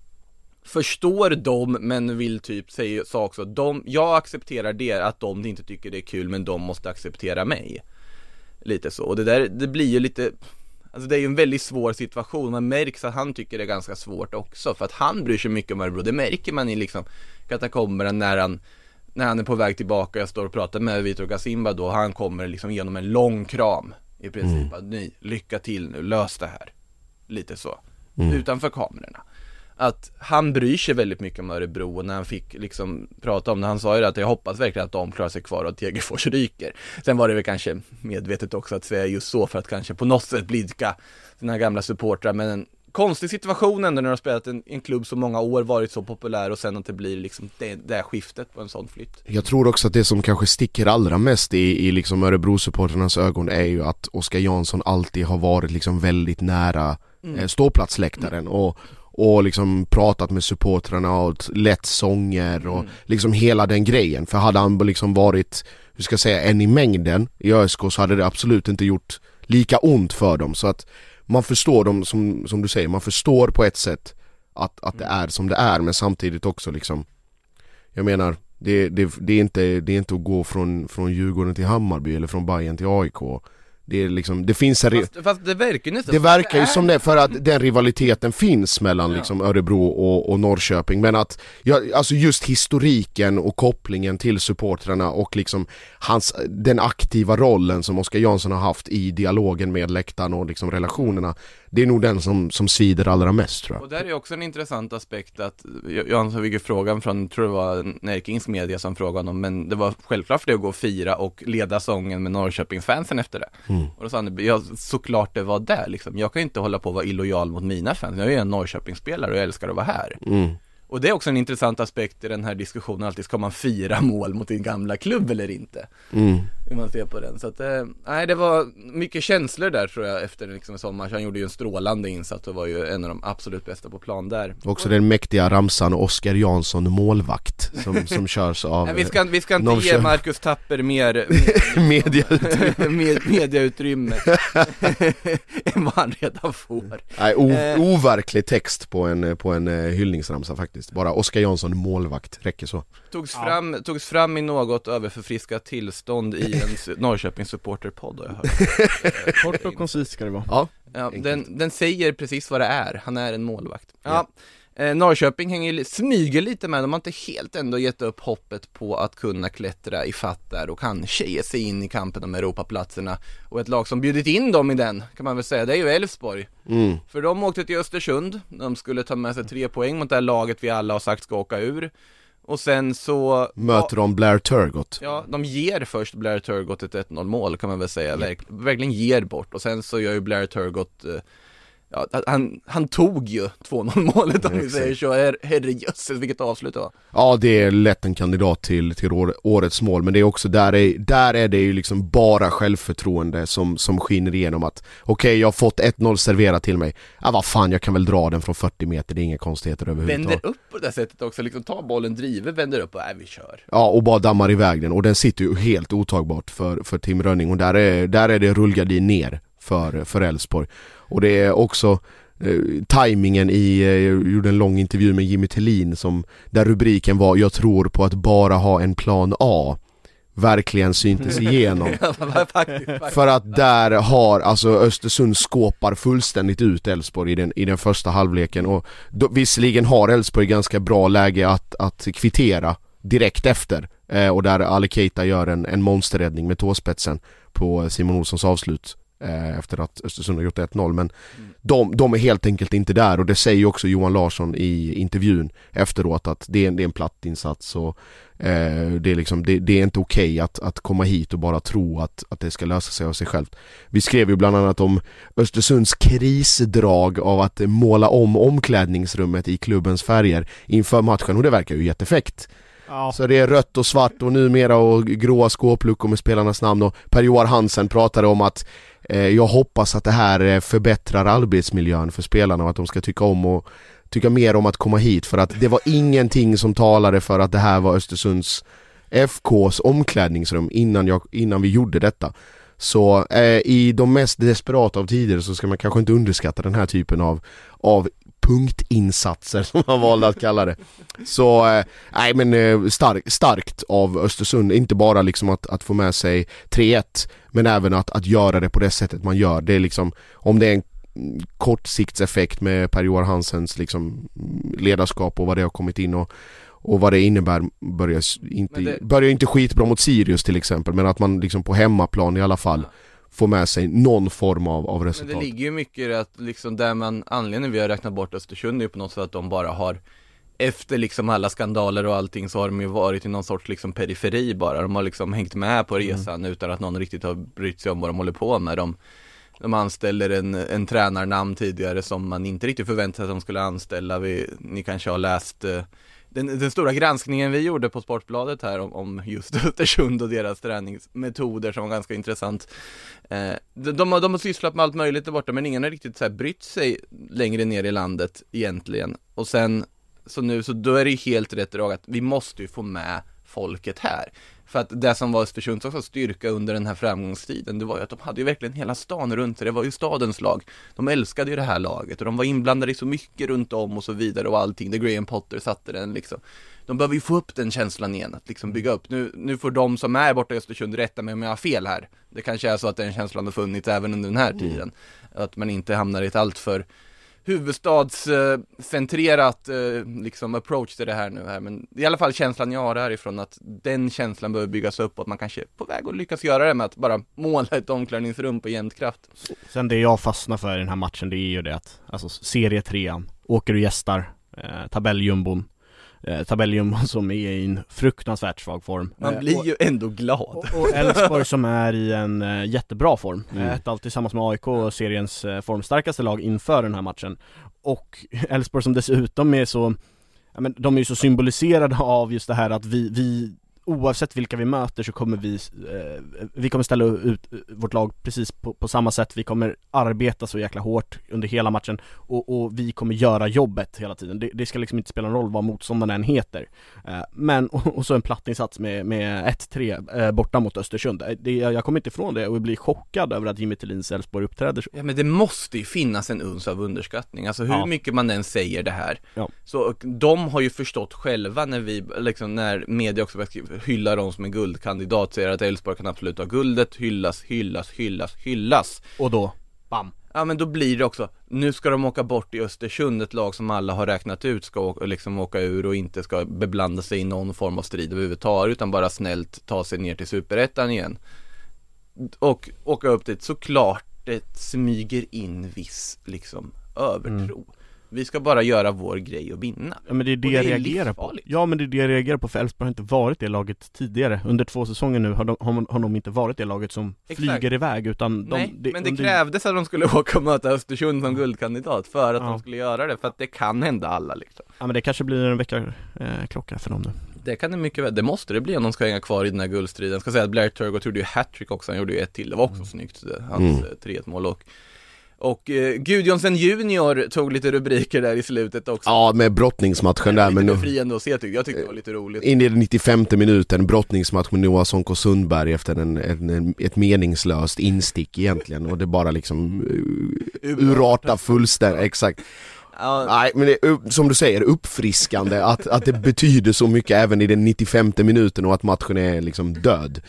[SPEAKER 3] förstår dem, men vill typ säga så också, de, jag accepterar det, att de inte tycker det är kul, men de måste acceptera mig. Lite så. Och det där, det blir ju lite, alltså det är ju en väldigt svår situation. Man märks att han tycker det är ganska svårt också, för att han bryr sig mycket om Örebro. Det märker man i liksom katakomberna när han, när han är på väg tillbaka. Jag står och pratar med Vito Gasimba då. Han kommer liksom genom en lång kram i princip. Mm. Nej, lycka till nu, lös det här. Lite så. Mm. Utanför kamerorna. Att han bryr sig väldigt mycket om Örebro, och när han fick liksom prata om det, han sa ju att jag hoppas verkligen att de klarar sig kvar och att Degerfors ryker. Sen var det väl kanske medvetet också att säga just så, för att kanske på något sätt blidka sina gamla supportrar, men en konstig situation ändå när de har spelat en, en klubb så många år, varit så populär, och sen att det blir liksom det, det här skiftet på en sån flytt. Jag tror också att det som kanske sticker allra mest i, i liksom Örebro-supporternas ögon är ju att Oskar Jansson alltid har varit liksom väldigt nära mm. eh, ståplatsläktaren mm. och och liksom pratat med supportrarna och lätt sånger och mm. liksom hela den grejen. För hade han liksom varit, hur ska jag säga, en i mängden i ÖSK, så hade det absolut inte gjort lika ont för dem. Så att man förstår dem, som, som du säger, man förstår på ett sätt att, att det är som det är, men samtidigt också liksom, jag menar, det, det, det, är, inte, det är inte att gå från, från Djurgården till Hammarby eller från Bayern till A I K. Det är liksom, det finns en fast, fast det verkar nästan
[SPEAKER 5] det verkar ju som det, för att den rivaliteten finns mellan liksom Örebro och, och Norrköping, men att ja, alltså just historiken och kopplingen till supportrarna och liksom hans, den aktiva rollen som Oskar Jansson har haft i dialogen med läktaren och liksom relationerna, det är nog den som, som svider allra mest, tror jag.
[SPEAKER 3] Och där är också en intressant aspekt att Jansson fick frågan från, tror det var Närkings media som frågade honom, men det var självklart för det att gå och fira och leda sången med Norrköpingsfansen efter det. Mm.
[SPEAKER 5] Mm.
[SPEAKER 3] Och då sa han, ja, såklart det var där liksom. Jag kan ju inte hålla på att vara illojal mot mina fans. Jag är ju en Norrköpingsspelare och jag älskar att vara här.
[SPEAKER 5] Mm.
[SPEAKER 3] Och det är också en intressant aspekt i den här diskussionen, alltid ska man fira mål mot din gamla klubb eller inte?
[SPEAKER 5] Mm.
[SPEAKER 3] Hur man ser på den. Så att, eh, nej, det var mycket känslor där tror jag efter liksom en sommar. Så han gjorde ju en strålande insats och var ju en av de absolut bästa på plan där.
[SPEAKER 5] Också den mäktiga ramsan Oskar Jansson målvakt som, som körs av...
[SPEAKER 3] Nej, vi ska, vi ska inte
[SPEAKER 5] Norrköping.
[SPEAKER 3] ge Marcus Tapper mer
[SPEAKER 5] Mediautrymme.
[SPEAKER 3] med, mediautrymme än vad han redan får.
[SPEAKER 5] Nej, o-
[SPEAKER 3] Eh.
[SPEAKER 5] overklig text på en, på en eh, hyllningsramsa faktiskt. Bara Oskar Jansson målvakt, räcker så.
[SPEAKER 3] Togs, fram, togs fram i något överförfriskat tillstånd i en su- Norrköpings supporterpodd har jag hört.
[SPEAKER 4] Kort och koncist ska det vara.
[SPEAKER 5] Ja,
[SPEAKER 3] Ja, den, den säger precis vad det är. Han är en målvakt. Ja. Eh, Norrköping hänger, li- smyger lite med. De har inte helt ändå gett upp hoppet på att kunna klättra i fatt där och kanske ge sig in i kampen om Europaplatserna. Och ett lag som bjudit in dem i den, kan man väl säga, det är ju Elfsborg.
[SPEAKER 5] mm.
[SPEAKER 3] För de åkte till Östersund. De skulle ta med sig tre poäng mot det här laget vi alla har sagt ska åka ur. Och sen så...
[SPEAKER 5] Möter de Blair Turgott.
[SPEAKER 3] Ja, de ger först Blair Turgott ett ett noll mål kan man väl säga, Verk, verkligen ger bort. Och sen så gör ju Blair Turgott, eh, ja, han, han tog ju två noll målet om vi
[SPEAKER 5] Exakt.
[SPEAKER 3] säger så. Her, herrejösses, vilket avslut det var.
[SPEAKER 5] Ja, det är lätt en kandidat till, till år- årets mål. Men det är också, där är, där är det ju liksom bara självförtroende som, som skiner igenom att okej, okay, jag har fått ett noll serverat till mig. Ja, vad fan, jag kan väl dra den från fyrtio meter, det är inga konstigheter överhuvudtaget.
[SPEAKER 3] Vänder upp på det där sättet också, liksom tar bollen, driver, vänder upp och äh, vi kör.
[SPEAKER 5] Ja, och bara dammar iväg den. Och den sitter ju helt otagbart för, för Tim Rönning. Och där är, där är det rullgardin ner för, för Elfsborg. Och det är också eh, tajmingen i, eh, jag gjorde en lång intervju med Jimmy Thelin som, där rubriken var jag tror på att bara ha en plan A. Verkligen syntes igenom.
[SPEAKER 3] Ja, faktiskt, faktiskt.
[SPEAKER 5] För att där har, alltså Östersund skåpar fullständigt ut Elfsborg i den, i den första halvleken. Och då, visserligen har Elfsborg ganska bra läge att, att kvittera direkt efter. Eh, och där Ali Keita gör en, en monsterräddning med tåspetsen på Simon Olssons avslut. Eh, efter att Östersund har gjort ett noll. Men mm. de, de är helt enkelt inte där. Och det säger också Johan Larsson i intervjun efteråt att det är en, det är en platt insats. Och eh, det, är liksom, det, det är inte okej okay att, att komma hit och bara tro att, att det ska lösa sig av sig självt. Vi skrev ju bland annat om Östersunds krisdrag av att måla om omklädningsrummet i klubbens färger inför matchen. Och det verkar ju jättefekt.
[SPEAKER 4] Ja.
[SPEAKER 5] Så det är rött och svart och numera och gråa skåpluckor med spelarnas namn. Och Per-Johan Hansen pratade om att eh, jag hoppas att det här förbättrar arbetsmiljön för spelarna och att de ska tycka om och tycka mer om att komma hit. För att det var ingenting som talade för att det här var Östersunds F K:s omklädningsrum innan, jag, innan vi gjorde detta. Så eh, i de mest desperata av tider så ska man kanske inte underskatta den här typen av, av punktinsatser som man valde att kalla det. Så eh, nej men eh, stark, starkt av Östersund, inte bara liksom att, att få med sig tre ett men även att, att göra det på det sättet man gör. Det är liksom, om det är en kortsiktseffekt med Per-Johan Hansens liksom ledarskap och vad det har kommit in och och vad det innebär börjar inte,
[SPEAKER 3] det...
[SPEAKER 5] börjar inte skitbra mot Sirius till exempel, men att man liksom på hemmaplan i alla fall får med sig någon form av, av resultat.
[SPEAKER 3] Men det ligger ju mycket i att liksom där man, anledningen vi har räknat bort Östersund är ju på något sätt att de bara har, efter liksom alla skandaler och allting så har de ju varit i någon sorts liksom periferi bara. De har liksom hängt med på resan mm. utan att någon riktigt har brytt sig om vad de håller på med. De, de anställer en, en tränarnamn tidigare som man inte riktigt förväntade sig att de skulle anställa. Vi, ni kanske har läst eh, Den, den stora granskningen vi gjorde på Sportbladet här om, om just Östersund och deras träningsmetoder som var ganska intressant. Eh, de, de, har, de har sysslat med allt möjligt där borta men ingen har riktigt så här brytt sig längre ner i landet egentligen. Och sen så nu så då är det ju helt rätt drag att vi måste ju få med folket här. För att det som var Östersunds också styrka under den här framgångstiden, det var ju att de hade ju verkligen hela stan runt sig. Det var ju stadens lag. De älskade ju det här laget och de var inblandade i så mycket runt om och så vidare och allting. Där Graham Potter satte den liksom. De behöver ju få upp den känslan igen, att liksom bygga upp. Nu, nu får de som är borta i Östersund rätta mig om jag har fel här. Det kanske är så att den känslan har funnits även under den här tiden. Mm. Att man inte hamnar i ett allt för huvudstadscentrerat eh, liksom approach till det här nu här. Men i alla fall känslan jag har härifrån att den känslan behöver byggas upp och att man kanske är på väg att lyckas göra det med att bara måla ett omklädningsrum på jämnt kraft.
[SPEAKER 4] Sen det jag fastnar för i den här matchen, det är ju det att alltså serietrean, åker du gästar, eh, tabelljumbon, eh, tabelljumbo som är i en fruktansvärt svag form.
[SPEAKER 3] Man
[SPEAKER 4] eh,
[SPEAKER 3] blir
[SPEAKER 4] och,
[SPEAKER 3] ju ändå glad.
[SPEAKER 4] Och Elfsborg som är i en eh, jättebra form. Mm. Ett allt tillsammans med A I K och seriens eh, formstarkaste lag inför den här matchen. Och Elfsborg som dessutom är så, ja, men de är ju så symboliserade av just det här att vi, vi oavsett vilka vi möter så kommer vi eh, vi kommer ställa ut vårt lag precis på, på samma sätt. Vi kommer arbeta så jäkla hårt under hela matchen och, och vi kommer göra jobbet hela tiden. Det, det ska liksom inte spela någon roll vad motståndaren än heter. Eh, men och, och så en plattinsats med, med ett tre eh, borta mot Östersund. Det, jag kommer inte ifrån det och blir chockad över att Jimmy Tillins Elfsborg uppträder så.
[SPEAKER 3] Ja, men det måste ju finnas en uns av underskattning. Alltså hur ja. mycket man än säger det här. Ja. Så de har ju förstått själva när vi liksom, när media också hyllar dem som en guldkandidat, säger att Elfsborg kan absolut ha guldet, hyllas, hyllas, hyllas, hyllas.
[SPEAKER 4] Och då, bam.
[SPEAKER 3] Ja, men då blir det också, nu ska de åka bort i Östersund, ett lag som alla har räknat ut ska åka, liksom åka ur och inte ska beblanda sig i någon form av strid överhuvudtaget, utan bara snällt ta sig ner till Superettan igen. Och åka upp dit, såklart det smyger in viss liksom övertro. Mm. Vi ska bara göra vår grej och vinna.
[SPEAKER 4] Ja, men det är det, det jag reagerar på. Ja, men det är det jag reagerar på, för Elfsborg har inte varit det laget tidigare. Under två säsonger nu har de, har, har de inte varit det laget som Exakt. flyger iväg, utan de,
[SPEAKER 3] Nej,
[SPEAKER 4] de,
[SPEAKER 3] men det
[SPEAKER 4] de,
[SPEAKER 3] krävdes att de skulle åka och möta Östersund som guldkandidat för att ja. de skulle göra det, för att det kan hända alla liksom.
[SPEAKER 4] Ja, men det kanske blir en vecka eh, klocka för dem nu.
[SPEAKER 3] Det kan det mycket väl, det måste det bli om de ska hänga kvar i den här guldstriden. Jag ska säga att Blair Turgott gjorde ju hattrick också, han gjorde ju ett till, det var också mm. snyggt, hans mm. tre ett mål och Och eh, Gudjonsen junior tog lite rubriker där i slutet också.
[SPEAKER 5] Ja, med brottningsmatchen där.
[SPEAKER 3] Men befriande att se, tyckte jag. tyckte det var lite roligt.
[SPEAKER 5] In i den nittiofemte minuten, brottningsmatch med Noah Sonko Sundberg efter en, en, en, ett meningslöst instick egentligen. Och det bara liksom uh, urarta fullständigt, exakt. Ja. Nej, men det är, som du säger, uppfriskande att, att det betyder så mycket även i den nittiofemte minuten och att matchen är liksom död.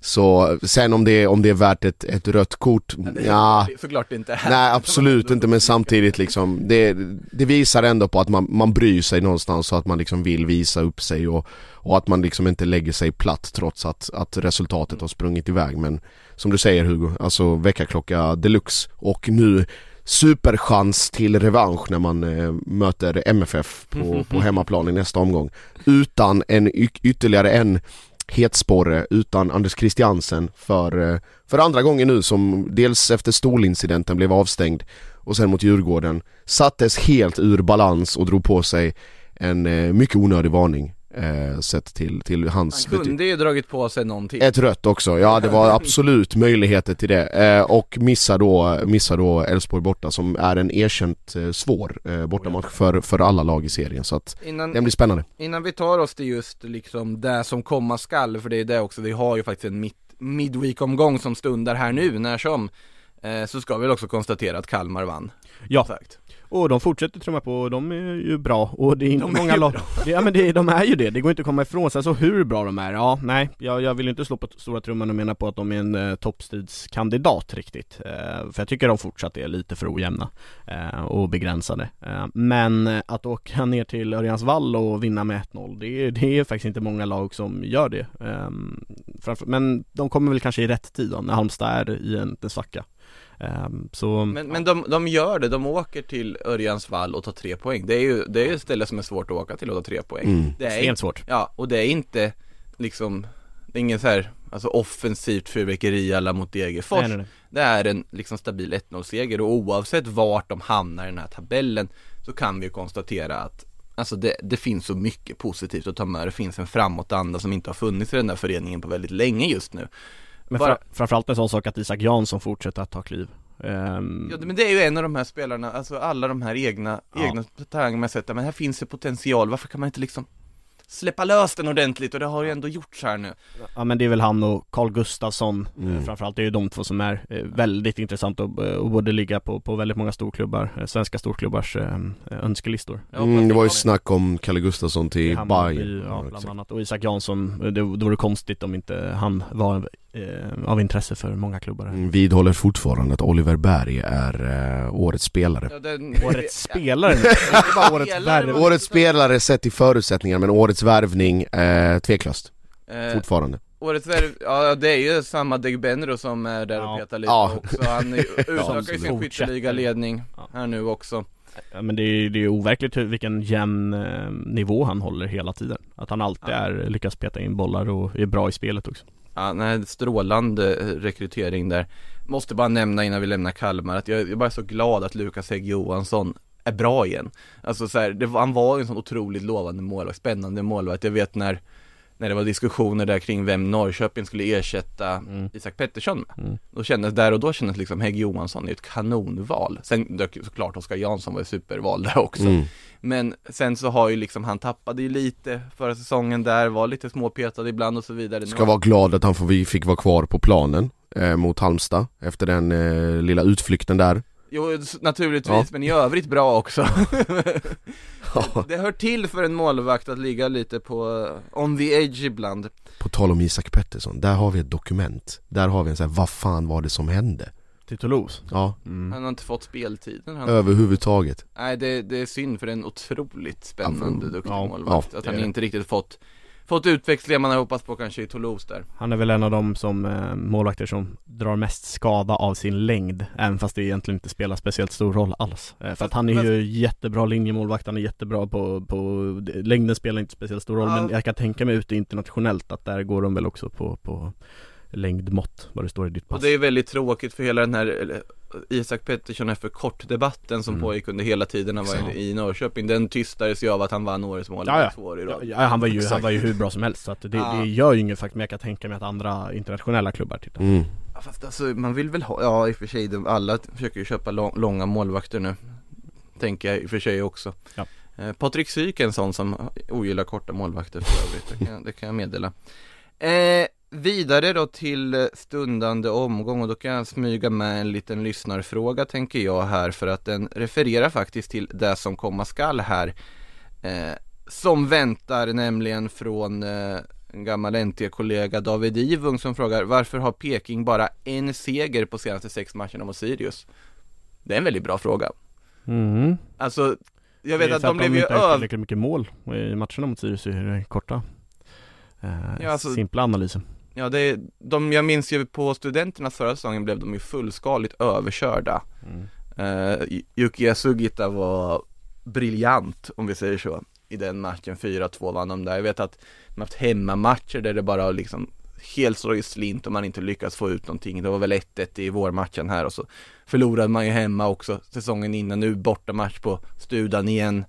[SPEAKER 5] Så sen om det är, om det är värt ett, ett rött kort, ja,
[SPEAKER 3] såklart inte.
[SPEAKER 5] Nej, absolut inte, men samtidigt liksom det, det visar ändå på att man, man bryr sig någonstans, så att man liksom vill visa upp sig och, och att man liksom inte lägger sig platt trots att, att resultatet har sprungit iväg. Men som du säger, Hugo, alltså veckaklocka deluxe, och nu superchans till revansch när man eh, möter M F F på, på hemmaplan i nästa omgång, utan en y- ytterligare en hetsporre, utan Anders Christiansen för, för andra gången nu, som dels efter stolincidenten blev avstängd och sen mot Djurgården sattes helt ur balans och drog på sig en mycket onödig varning eh, sett till, till hans...
[SPEAKER 3] Han kunde ju dragit på sig någonting.
[SPEAKER 5] Ett rött också, ja, det var absolut möjligheter till det, eh, och missar då, missar då Elfsborg borta, som är en erkänt eh, svår eh, bortamatch för, för alla lag i serien, så att innan, den blir spännande.
[SPEAKER 3] Innan vi tar oss till just liksom det som komma skall, för det är det också, vi har ju faktiskt en mid, midweek-omgång som stundar här nu, när som eh, så ska vi väl också konstatera att Kalmar vann.
[SPEAKER 4] Ja, sagt. Och de fortsätter trumma på, och de är ju bra. Och det är inte de många lag. Ja, men det, de är ju det, det går inte att komma ifrån. Sen så hur bra de är, ja, nej, jag, jag vill inte slå på stora trumman och mena på att de är en eh, toppstridskandidat riktigt. Eh, för jag tycker de fortsatt är lite för ojämna eh, och begränsade. Eh, men att åka ner till Örjansvall och vinna med ett noll, det är, det är faktiskt inte många lag som gör det. Eh, framför, men de kommer väl kanske i rätt tid då, när Halmstad är i en, en svacka. Um, så,
[SPEAKER 3] men men de, de gör det, de åker till Örjansvall och tar tre poäng. Det är ju det är ju ett ställe som är svårt att åka till och ta tre poäng.
[SPEAKER 5] Mm.
[SPEAKER 3] Det är
[SPEAKER 4] svårt.
[SPEAKER 3] Ja, och det är inte liksom, det är ingen så här, alltså offensivt fyrverkeri alla mot Degerfors. Nej, nej, nej. Det är en liksom stabil ett noll-seger, och oavsett vart de hamnar i den här tabellen så kan vi ju konstatera att alltså det, det finns så mycket positivt att ta med. Det finns en framåtanda som inte har funnits i den där föreningen på väldigt länge just nu.
[SPEAKER 4] Men Bara... fra, framförallt en sån sak att Isak Jansson fortsätter att ta kliv. Um...
[SPEAKER 3] Ja, men det är ju en av de här spelarna, alltså alla de här egna, ja. egna talanger man sätter, men här finns det potential, varför kan man inte liksom släppa lös den ordentligt, och det har ju ändå gjorts här nu.
[SPEAKER 4] Ja, men det är väl han och Carl Gustafsson, mm. framförallt är ju de två som är eh, väldigt intressant och, och borde ligga på, på väldigt många storklubbar, eh, svenska storklubbars eh, önskelistor.
[SPEAKER 5] Mm, det var ju snack om Kalle Gustafsson till Bayern.
[SPEAKER 4] Ja, bland annat. Och Isak Jansson, det, det vore konstigt om inte han var eh, av intresse för många klubbar.
[SPEAKER 5] Mm, vidhåller fortfarande att Oliver Berg är eh, årets spelare.
[SPEAKER 4] Ja, den... Årets spelare? Inte bara årets värv.
[SPEAKER 5] Årets spelare sett i förutsättningar, men årets värvning eh, tveklöst. Eh, fortfarande.
[SPEAKER 3] Årets värv, ja, det är ju samma Degbenro som är där ja. och petar lite ja. också. Han utökar ju sin skytteliga ledning här nu också.
[SPEAKER 4] Ja, men det är, det är overkligt hur, vilken jämn eh, nivå han håller hela tiden. Att han alltid ja. är, lyckas peta in bollar och är bra i spelet också.
[SPEAKER 3] Ja, nej, strålande rekrytering där. Måste bara nämna innan vi lämnar Kalmar att jag är bara så glad att Lukas Hägg Johansson är bra igen. Alltså så här, det var, han var en sån otroligt lovande målvakt, spännande målvakt. Jag vet när när det var diskussioner där kring vem Norrköping skulle ersätta mm. Isak Pettersson med. Mm. Då kändes där och då kändes liksom Hägg Johansson är ett kanonval. Sen dök såklart Oskar Jansson var ett superval där också. Mm. Men sen så har ju liksom han tappade ju lite förra säsongen där, var lite småpetad ibland och så vidare.
[SPEAKER 5] Ska vara glad att han får, vi fick vara kvar på planen eh, mot Halmstad efter den eh, lilla utflykten där.
[SPEAKER 3] Jo, naturligtvis, ja. Men i övrigt bra också. det, det hör till för en målvakt att ligga lite på on the edge ibland.
[SPEAKER 5] På tal om Isak Pettersson, där har vi ett dokument. Där har vi en sån här, vad fan var det som hände?
[SPEAKER 4] Till Toulouse?
[SPEAKER 5] Ja.
[SPEAKER 3] Mm. Han har inte fått speltiden. Han...
[SPEAKER 5] Överhuvudtaget.
[SPEAKER 3] Nej, det, det är synd för en otroligt spännande, ja, duktig ja, målvakt. Ja, att han inte riktigt fått fått utväxlingar man har hoppats på kanske i Toulouse där.
[SPEAKER 4] Han är väl en av de som eh, målvakter som drar mest skada av sin längd, även fast det egentligen inte spelar speciellt stor roll alls. Eh, för fast, att han är fast... ju jättebra linjemålvakt, han är jättebra på, på längden spelar inte speciellt stor roll, ja. Men jag kan tänka mig ute internationellt att där går de väl också på, på längdmått, vad det står i ditt pass.
[SPEAKER 3] Och det är väldigt tråkigt för hela den här eller, Isak Pettersson är för kort debatten som mm. pågick under hela tiden han var så. i Norrköping. Den tystades ju av att han vann årets mål.
[SPEAKER 4] Ja, ja. ja, ja han, var ju, han var ju hur bra som helst. Så att det, ja. det gör ju ingen fakt, men jag kan tänka mig att andra internationella klubbar tittar.
[SPEAKER 5] Mm.
[SPEAKER 3] Ja, fast alltså, man vill väl ha, ja i och för sig, alla försöker ju köpa lång, långa målvakter nu. Tänker jag i och för sig också. Ja. eh, Patrik Syk är en sån som ogillar korta målvakter för övrigt. Det kan, det kan jag meddela. Eh Vidare då till stundande omgång, och då kan jag smyga med en liten lyssnarfråga tänker jag här, för att den refererar faktiskt till det som komma skall här eh, som väntar, nämligen från eh, en gammal N T-kollega David Ivung som frågar: varför har Peking bara en seger på senaste sex matcherna mot Sirius? Det är en väldigt bra fråga.
[SPEAKER 4] Mm.
[SPEAKER 3] Alltså jag vet att de,
[SPEAKER 4] att
[SPEAKER 3] blev
[SPEAKER 4] de
[SPEAKER 3] ju
[SPEAKER 4] inte
[SPEAKER 3] över
[SPEAKER 4] lika mycket mål i matcherna mot Sirius i det korta. Eh,
[SPEAKER 3] ja, alltså,
[SPEAKER 4] simpla analysen.
[SPEAKER 3] Ja, det, de, jag minns ju på studenternas förra säsongen blev de ju fullskaligt överkörda. Mm. Uh, Yukiya Sugita var briljant, om vi säger så, i den matchen. fyra två vann de där. Jag vet att de har haft hemmamatcher där det bara liksom helt slår i slint och man inte lyckas få ut någonting. Det var väl ett ett i vårmatchen här, och så förlorade man ju hemma också säsongen innan. Nu borta match på Studan igen.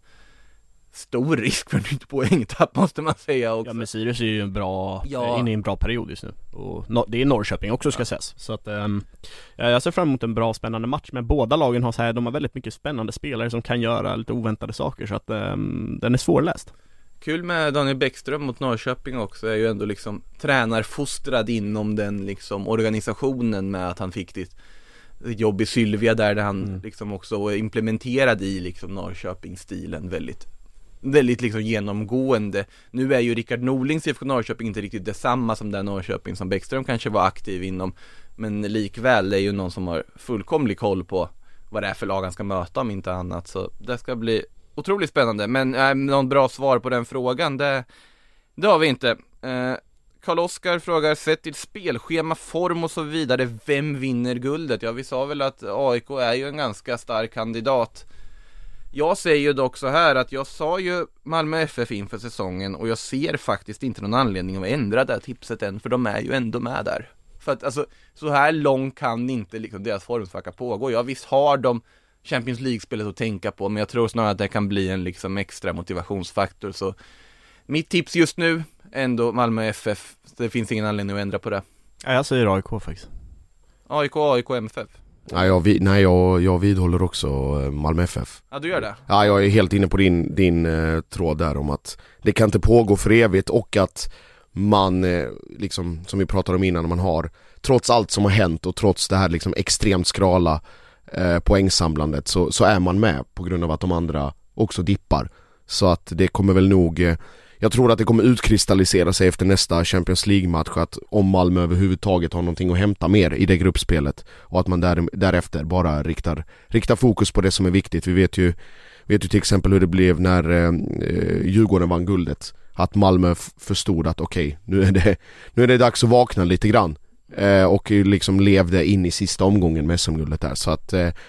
[SPEAKER 3] Stor risk för ett poängtapp måste man säga också.
[SPEAKER 4] Ja, men Sirius är ju en bra, ja. inne i en bra period just nu. Och no, det är Norrköping också ska ja. ses. Så att um, jag ser fram emot en bra spännande match. Men båda lagen har så här, de har väldigt mycket spännande spelare som kan göra lite oväntade saker. Så att um, den är svårläst.
[SPEAKER 3] Kul med Daniel Bäckström mot Norrköping också, är ju ändå liksom tränarfostrad inom den liksom organisationen, med att han fick ditt jobb i Sylvia där, där han mm. liksom också implementerade i liksom Norrköping-stilen väldigt väldigt liksom genomgående. Nu är ju Rickard Norlings I F K Norrköping inte riktigt detsamma som den Norrköping som Bäckström kanske var aktiv inom, men likväl det är ju någon som har fullkomlig koll på vad det är för lag han ska möta om inte annat, så det ska bli otroligt spännande. Men äh, någon bra svar på den frågan, det, det har vi inte. eh, Karl-Oskar frågar: sett till spelschema, form och så vidare, vem vinner guldet? Ja, vi sa väl att A I K är ju en ganska stark kandidat. Jag säger ju dock så här att jag sa ju Malmö F F inför säsongen, och jag ser faktiskt inte någon anledning att ändra det här tipset än, för de är ju ändå med där. För att alltså, så här långt kan inte liksom deras formsvacka pågå. Ja, visst har de Champions League-spelet att tänka på, men jag tror snarare att det kan bli en liksom extra motivationsfaktor. Så mitt tips just nu ändå Malmö F F. Det finns ingen anledning att ändra på det.
[SPEAKER 4] Ja, jag säger A I K faktiskt.
[SPEAKER 3] A I K, A I K, M F F.
[SPEAKER 5] Nej, jag, vid, nej jag, jag vidhåller också Malmö F F.
[SPEAKER 3] Ja, du gör det?
[SPEAKER 5] Ja, jag är helt inne på din, din eh, tråd där om att det kan inte pågå för evigt, och att man, eh, liksom, som vi pratade om innan, man har, trots allt som har hänt och trots det här liksom extremt skrala eh, poängsamlandet, så, så är man med på grund av att de andra också dippar. Så att det kommer väl nog... Eh, Jag tror att det kommer utkristallisera sig efter nästa Champions League-match, att om Malmö överhuvudtaget har någonting att hämta mer i det gruppspelet, och att man där, därefter bara riktar, riktar fokus på det som är viktigt. Vi vet ju, vet ju till exempel hur det blev när eh, Djurgården vann guldet. Att Malmö f- förstod att okej, okay, nu, är det, nu är det dags att vakna lite grann. Eh, och liksom levde in i sista omgången med S M-guldet där. Så att... Eh,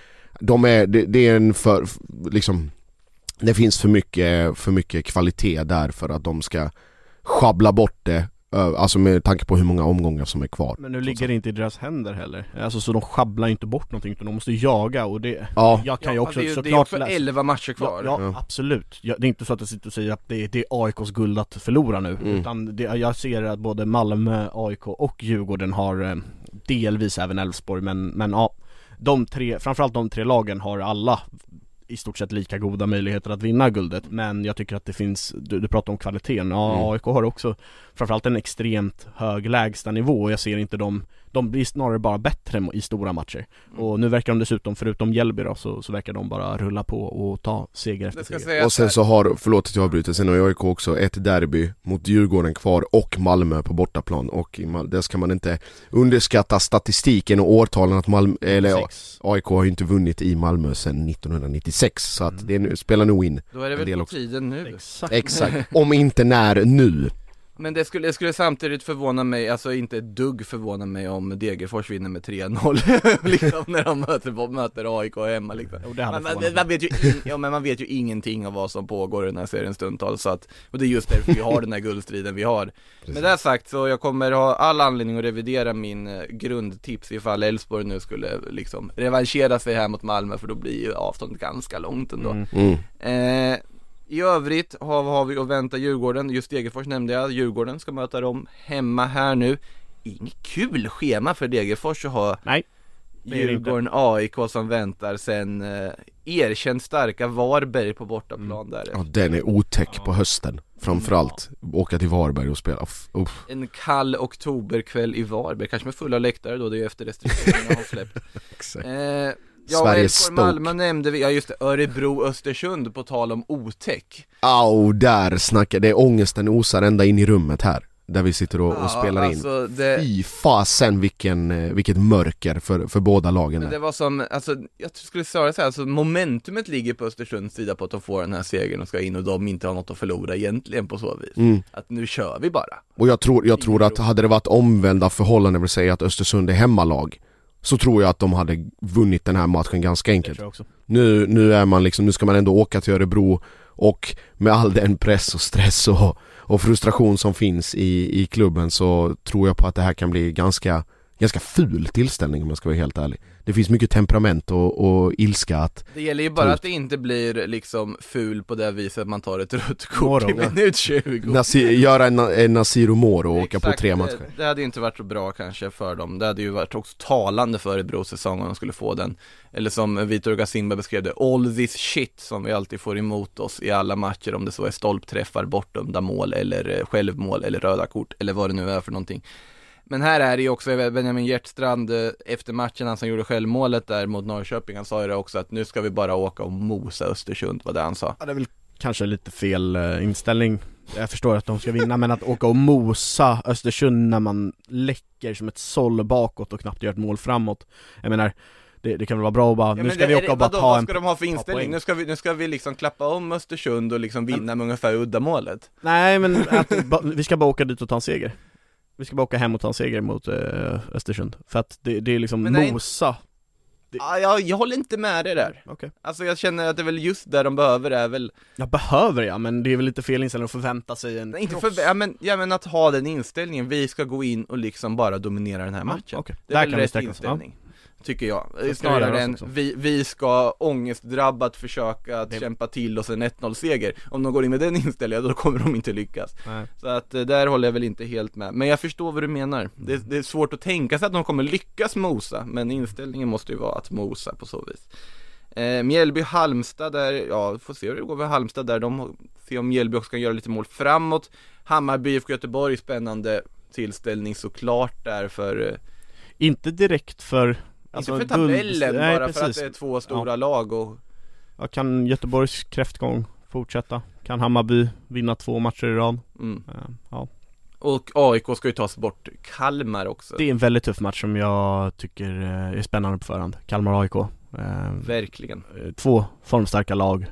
[SPEAKER 5] de är, det, det är en för, liksom, det finns för mycket, för mycket kvalitet där för att de ska schabbla bort det. Alltså med tanke på hur många omgångar som är kvar.
[SPEAKER 4] Men nu ligger det inte i deras händer heller. Alltså så de schabblar inte bort någonting, utan de måste jaga, och det
[SPEAKER 5] ja.
[SPEAKER 4] jag kan ju
[SPEAKER 3] ja,
[SPEAKER 4] också
[SPEAKER 3] det är,
[SPEAKER 4] såklart
[SPEAKER 3] det är också
[SPEAKER 4] läsa.
[SPEAKER 3] elva matcher kvar.
[SPEAKER 4] Ja, ja, ja. absolut. Ja, det är inte så att jag sitter och säger att det är, det är A I K:s guld att förlora nu, mm. utan det, jag ser att både Malmö, A I K och Djurgården har eh, delvis även Elfsborg, men, men ja, de tre, framförallt de tre lagen har alla i stort sett lika goda möjligheter att vinna guldet. Men jag tycker att det finns, du, du pratar om kvaliteten, ja, mm. A I K har också framförallt en extremt hög lägsta nivå, och jag ser inte dem, de blir snarare bara bättre i stora matcher. Mm. Och nu verkar de dessutom, förutom Mjällby då, så, så verkar de bara rulla på och ta seger efter seger.
[SPEAKER 5] Och sen så har, förlåt att jag avbryter, sen har A I K också ett derby mot Djurgården kvar och Malmö på bortaplan, och där ska man inte underskatta statistiken och årtalen att Malmö, eller A I K har ju inte vunnit i Malmö sedan nittonhundranittiosex, så att det nu, spelar nog in.
[SPEAKER 3] Då är det väl på tiden nu.
[SPEAKER 4] Exakt.
[SPEAKER 5] Exakt, om inte när nu.
[SPEAKER 3] Men det skulle, det skulle samtidigt förvåna mig, alltså inte ett dugg förvåna mig om Degerfors vinner med tre noll liksom, när de möter, möter A I K hemma liksom. Jo, det man, man, man, vet ju in, ja, men man vet ju ingenting av vad som pågår i den här serien stundtals, så att, och det är just därför vi har den här guldstriden vi har. Precis. Med det sagt så jag kommer ha all anledning att revidera min eh, grundtips ifall Elfsborg nu skulle liksom revanschera sig här mot Malmö, för då blir ju avståndet ganska långt ändå.
[SPEAKER 5] Mm.
[SPEAKER 3] Mm. Eh, I övrigt har, har vi att vänta Djurgården. Just Degerfors nämnde jag. Djurgården ska möta dem hemma här nu. Inget kul schema för Degerfors att ha.
[SPEAKER 4] Nej,
[SPEAKER 3] Djurgården, A I K som väntar. Sen eh, erkänt starka Varberg på bortaplan mm. där.
[SPEAKER 5] Ja, den är otäck ja. på hösten. Framförallt ja. åka till Varberg och spela. Uff.
[SPEAKER 3] En kall oktoberkväll i Varberg. Kanske med fulla läktare då. Det är ju efter restriktionerna har släppt.
[SPEAKER 5] Exakt.
[SPEAKER 3] Eh, Ja, Elfsborg, Malmö nämnde vi, ja just det, Örebro, Östersund på tal om otäck.
[SPEAKER 5] Au, där snackar, det är ångesten osar ända in i rummet här, där vi sitter och, ja, och spelar
[SPEAKER 3] alltså
[SPEAKER 5] in.
[SPEAKER 3] Det...
[SPEAKER 5] Fy fasen vilken, vilket mörker för, för båda lagen.
[SPEAKER 3] Men det var som, alltså, jag skulle säga så här, alltså, momentumet ligger på Östersunds sida på att de får den här segern och ska in, och de inte har något att förlora egentligen på så vis. Mm. Att nu kör vi bara.
[SPEAKER 5] Och jag tror, jag tror att hade det varit omvända förhållanden, vill säga att Östersund är hemmalag, så tror jag att de hade vunnit den här matchen ganska enkelt. Nu, nu är man liksom, nu ska man ändå åka till Örebro, och med all den press och stress och, och frustration som finns i, i klubben, så tror jag på att det här kan bli ganska, ganska ful tillställning, om jag ska vara helt ärlig. Det finns mycket temperament och, och ilska att...
[SPEAKER 3] Det gäller ju bara ta... att det inte blir liksom ful på det viset att man tar ett rött kort i minut tjugo.
[SPEAKER 5] Nasi, göra en, en Nasiro Moro och åka på tre matcher.
[SPEAKER 3] Det, det hade inte varit så bra kanske för dem. Det hade ju varit också talande för Örebros säsong om de skulle få den. Eller som Vitor Gasimba beskrev det, all this shit som vi alltid får emot oss i alla matcher, om det så är stolpträffar, bortdömda mål eller självmål eller röda kort eller vad det nu är för någonting. Men här är det ju också Benjamin Hjertstrand efter matchen, han som gjorde självmålet där mot Norrköping, han sa ju det också att nu ska vi bara åka och mosa Östersund, vad det han sa.
[SPEAKER 4] Ja, det är väl kanske lite fel inställning. Jag förstår att de ska vinna, men att åka och mosa Östersund när man läcker som ett såll bakåt och knappt gör ett mål framåt. Jag menar, det, det kan väl vara bra att bara, ja, nu ska det, vi åka och bara
[SPEAKER 3] vadå,
[SPEAKER 4] ta
[SPEAKER 3] vad
[SPEAKER 4] en...
[SPEAKER 3] ska de ha för inställning? Nu ska, vi, nu ska vi liksom klappa om Östersund och liksom vinna men, med ungefär uddamålet.
[SPEAKER 4] Nej, men att, ba, vi ska bara åka dit och ta en seger. Vi ska bara åka hem och ta en seger mot eh, Östersund. För att det, det är liksom nej, mosa. Det...
[SPEAKER 3] Ah, jag, jag håller inte med det där.
[SPEAKER 4] Okay.
[SPEAKER 3] Alltså jag känner att det är väl just där de behöver är väl...
[SPEAKER 4] Jag behöver ja, men det är väl lite fel inställning att förvänta sig en...
[SPEAKER 3] Nej, inte för... ja, men, ja men att ha den inställningen, vi ska gå in och liksom bara dominera den här matchen.
[SPEAKER 4] Ja, okay.
[SPEAKER 3] Det är väl rätt inställning. Ja. Tycker jag, snarare än vi, vi ska ångestdrabbat försöka att det... kämpa till oss en ett noll-seger. Om de går in med den inställningen, då kommer de inte lyckas. Nej. Så att där håller jag väl inte helt med. Men jag förstår vad du menar. Mm. det, det är svårt att tänka sig att de kommer lyckas mosa, men inställningen måste ju vara att mosa på så vis. eh, Mjällby-Halmstad där, ja, får se hur det går med Halmstad där. De ser om Mjällby också kan göra lite mål framåt. Hammarby och Göteborg, spännande tillställning såklart där för... Eh...
[SPEAKER 4] Inte direkt för...
[SPEAKER 3] Alltså inte för tabellen, nej, bara precis. För att det är två stora ja. lag och...
[SPEAKER 4] Ja, kan Göteborgs kräftgång fortsätta? Kan Hammarby vinna två matcher i rad? Mm. Ja.
[SPEAKER 3] Och A I K ska ju tas bort Kalmar också.
[SPEAKER 4] Det är en väldigt tuff match som jag tycker är spännande på förhand. Kalmar A I K.
[SPEAKER 3] Verkligen.
[SPEAKER 4] Två formstarka lag.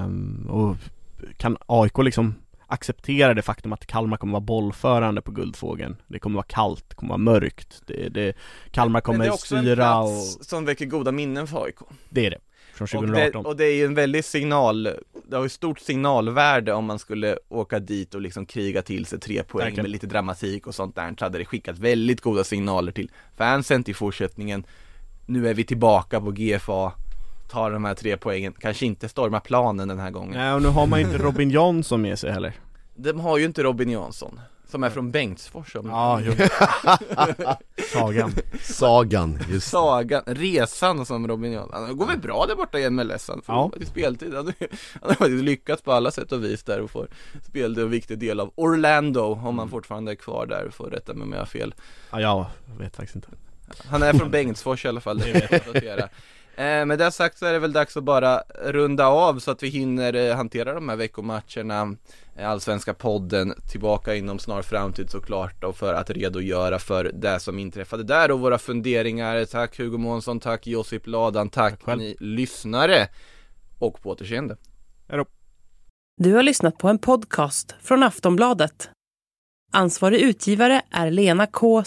[SPEAKER 4] Och kan A I K liksom acceptera det faktum att Kalmar kommer vara bollförande på Guldfågeln. Det kommer vara kallt, det kommer vara mörkt. Det, det, Kalmar kommer styra. Men det är också
[SPEAKER 3] styra
[SPEAKER 4] en plats
[SPEAKER 3] och... som väcker goda minnen för A I K.
[SPEAKER 4] Det är det. från
[SPEAKER 3] Och
[SPEAKER 4] tjugoarton.
[SPEAKER 3] det, och det är ju en väldigt signal, det har ju stort signalvärde om man skulle åka dit och liksom kriga till sig tre poäng
[SPEAKER 4] Verkligen.
[SPEAKER 3] med lite dramatik och sånt där, så hade det skickat väldigt goda signaler till fansen i fortsättningen. Nu är vi tillbaka på G F A, tar de här tre poängen, kanske inte storma planen den här gången.
[SPEAKER 4] Nej, och nu har man inte Robin Jansson med sig heller.
[SPEAKER 3] De har ju inte Robin Jansson, som är från Bengtsfors. Om
[SPEAKER 4] Ja, jo. Sagan.
[SPEAKER 5] Sagan, just
[SPEAKER 3] Sagan, resan som Robin Jansson. Han går väl bra där borta i M L S. Han får
[SPEAKER 4] Ja.
[SPEAKER 3] ja. speltid. Han, han har faktiskt lyckats på alla sätt och vis där och får speltid en viktig del av Orlando, om han fortfarande är kvar där och får rätta mig om jag har fel.
[SPEAKER 4] Ja, jag vet faktiskt inte.
[SPEAKER 3] Han är från Bengtsfors i alla fall, det vet jag att notera. Eh, med det sagt så är det väl dags att bara runda av så att vi hinner eh, hantera de här veckomatcherna. eh, Allsvenska podden tillbaka inom snar framtid såklart, och för att redogöra för det som inträffade där och våra funderingar. Tack Hugo Månsson, tack Josip Ladan, tack,
[SPEAKER 4] Tack själv.
[SPEAKER 3] ni lyssnare, och på återseende.
[SPEAKER 4] Hejdå.
[SPEAKER 7] Du har lyssnat på en podcast från Aftonbladet. Ansvarig utgivare är Lena K.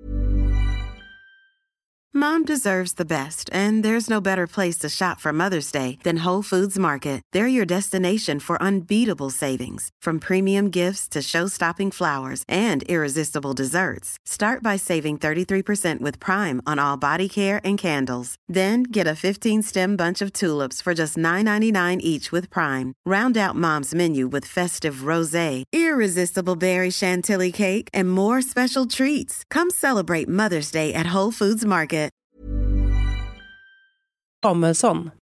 [SPEAKER 8] Mom deserves the best, and there's no better place to shop for Mother's Day than Whole Foods Market. They're your destination for unbeatable savings, from premium gifts to show-stopping flowers and irresistible desserts. Start by saving thirty-three percent with Prime on all body care and candles. Then get a fifteen-stem bunch of tulips for just nine ninety-nine each with Prime. Round out Mom's menu with festive rosé, irresistible berry chantilly cake, and more special treats. Come celebrate Mother's Day at Whole Foods Market.
[SPEAKER 7] Samuelsson.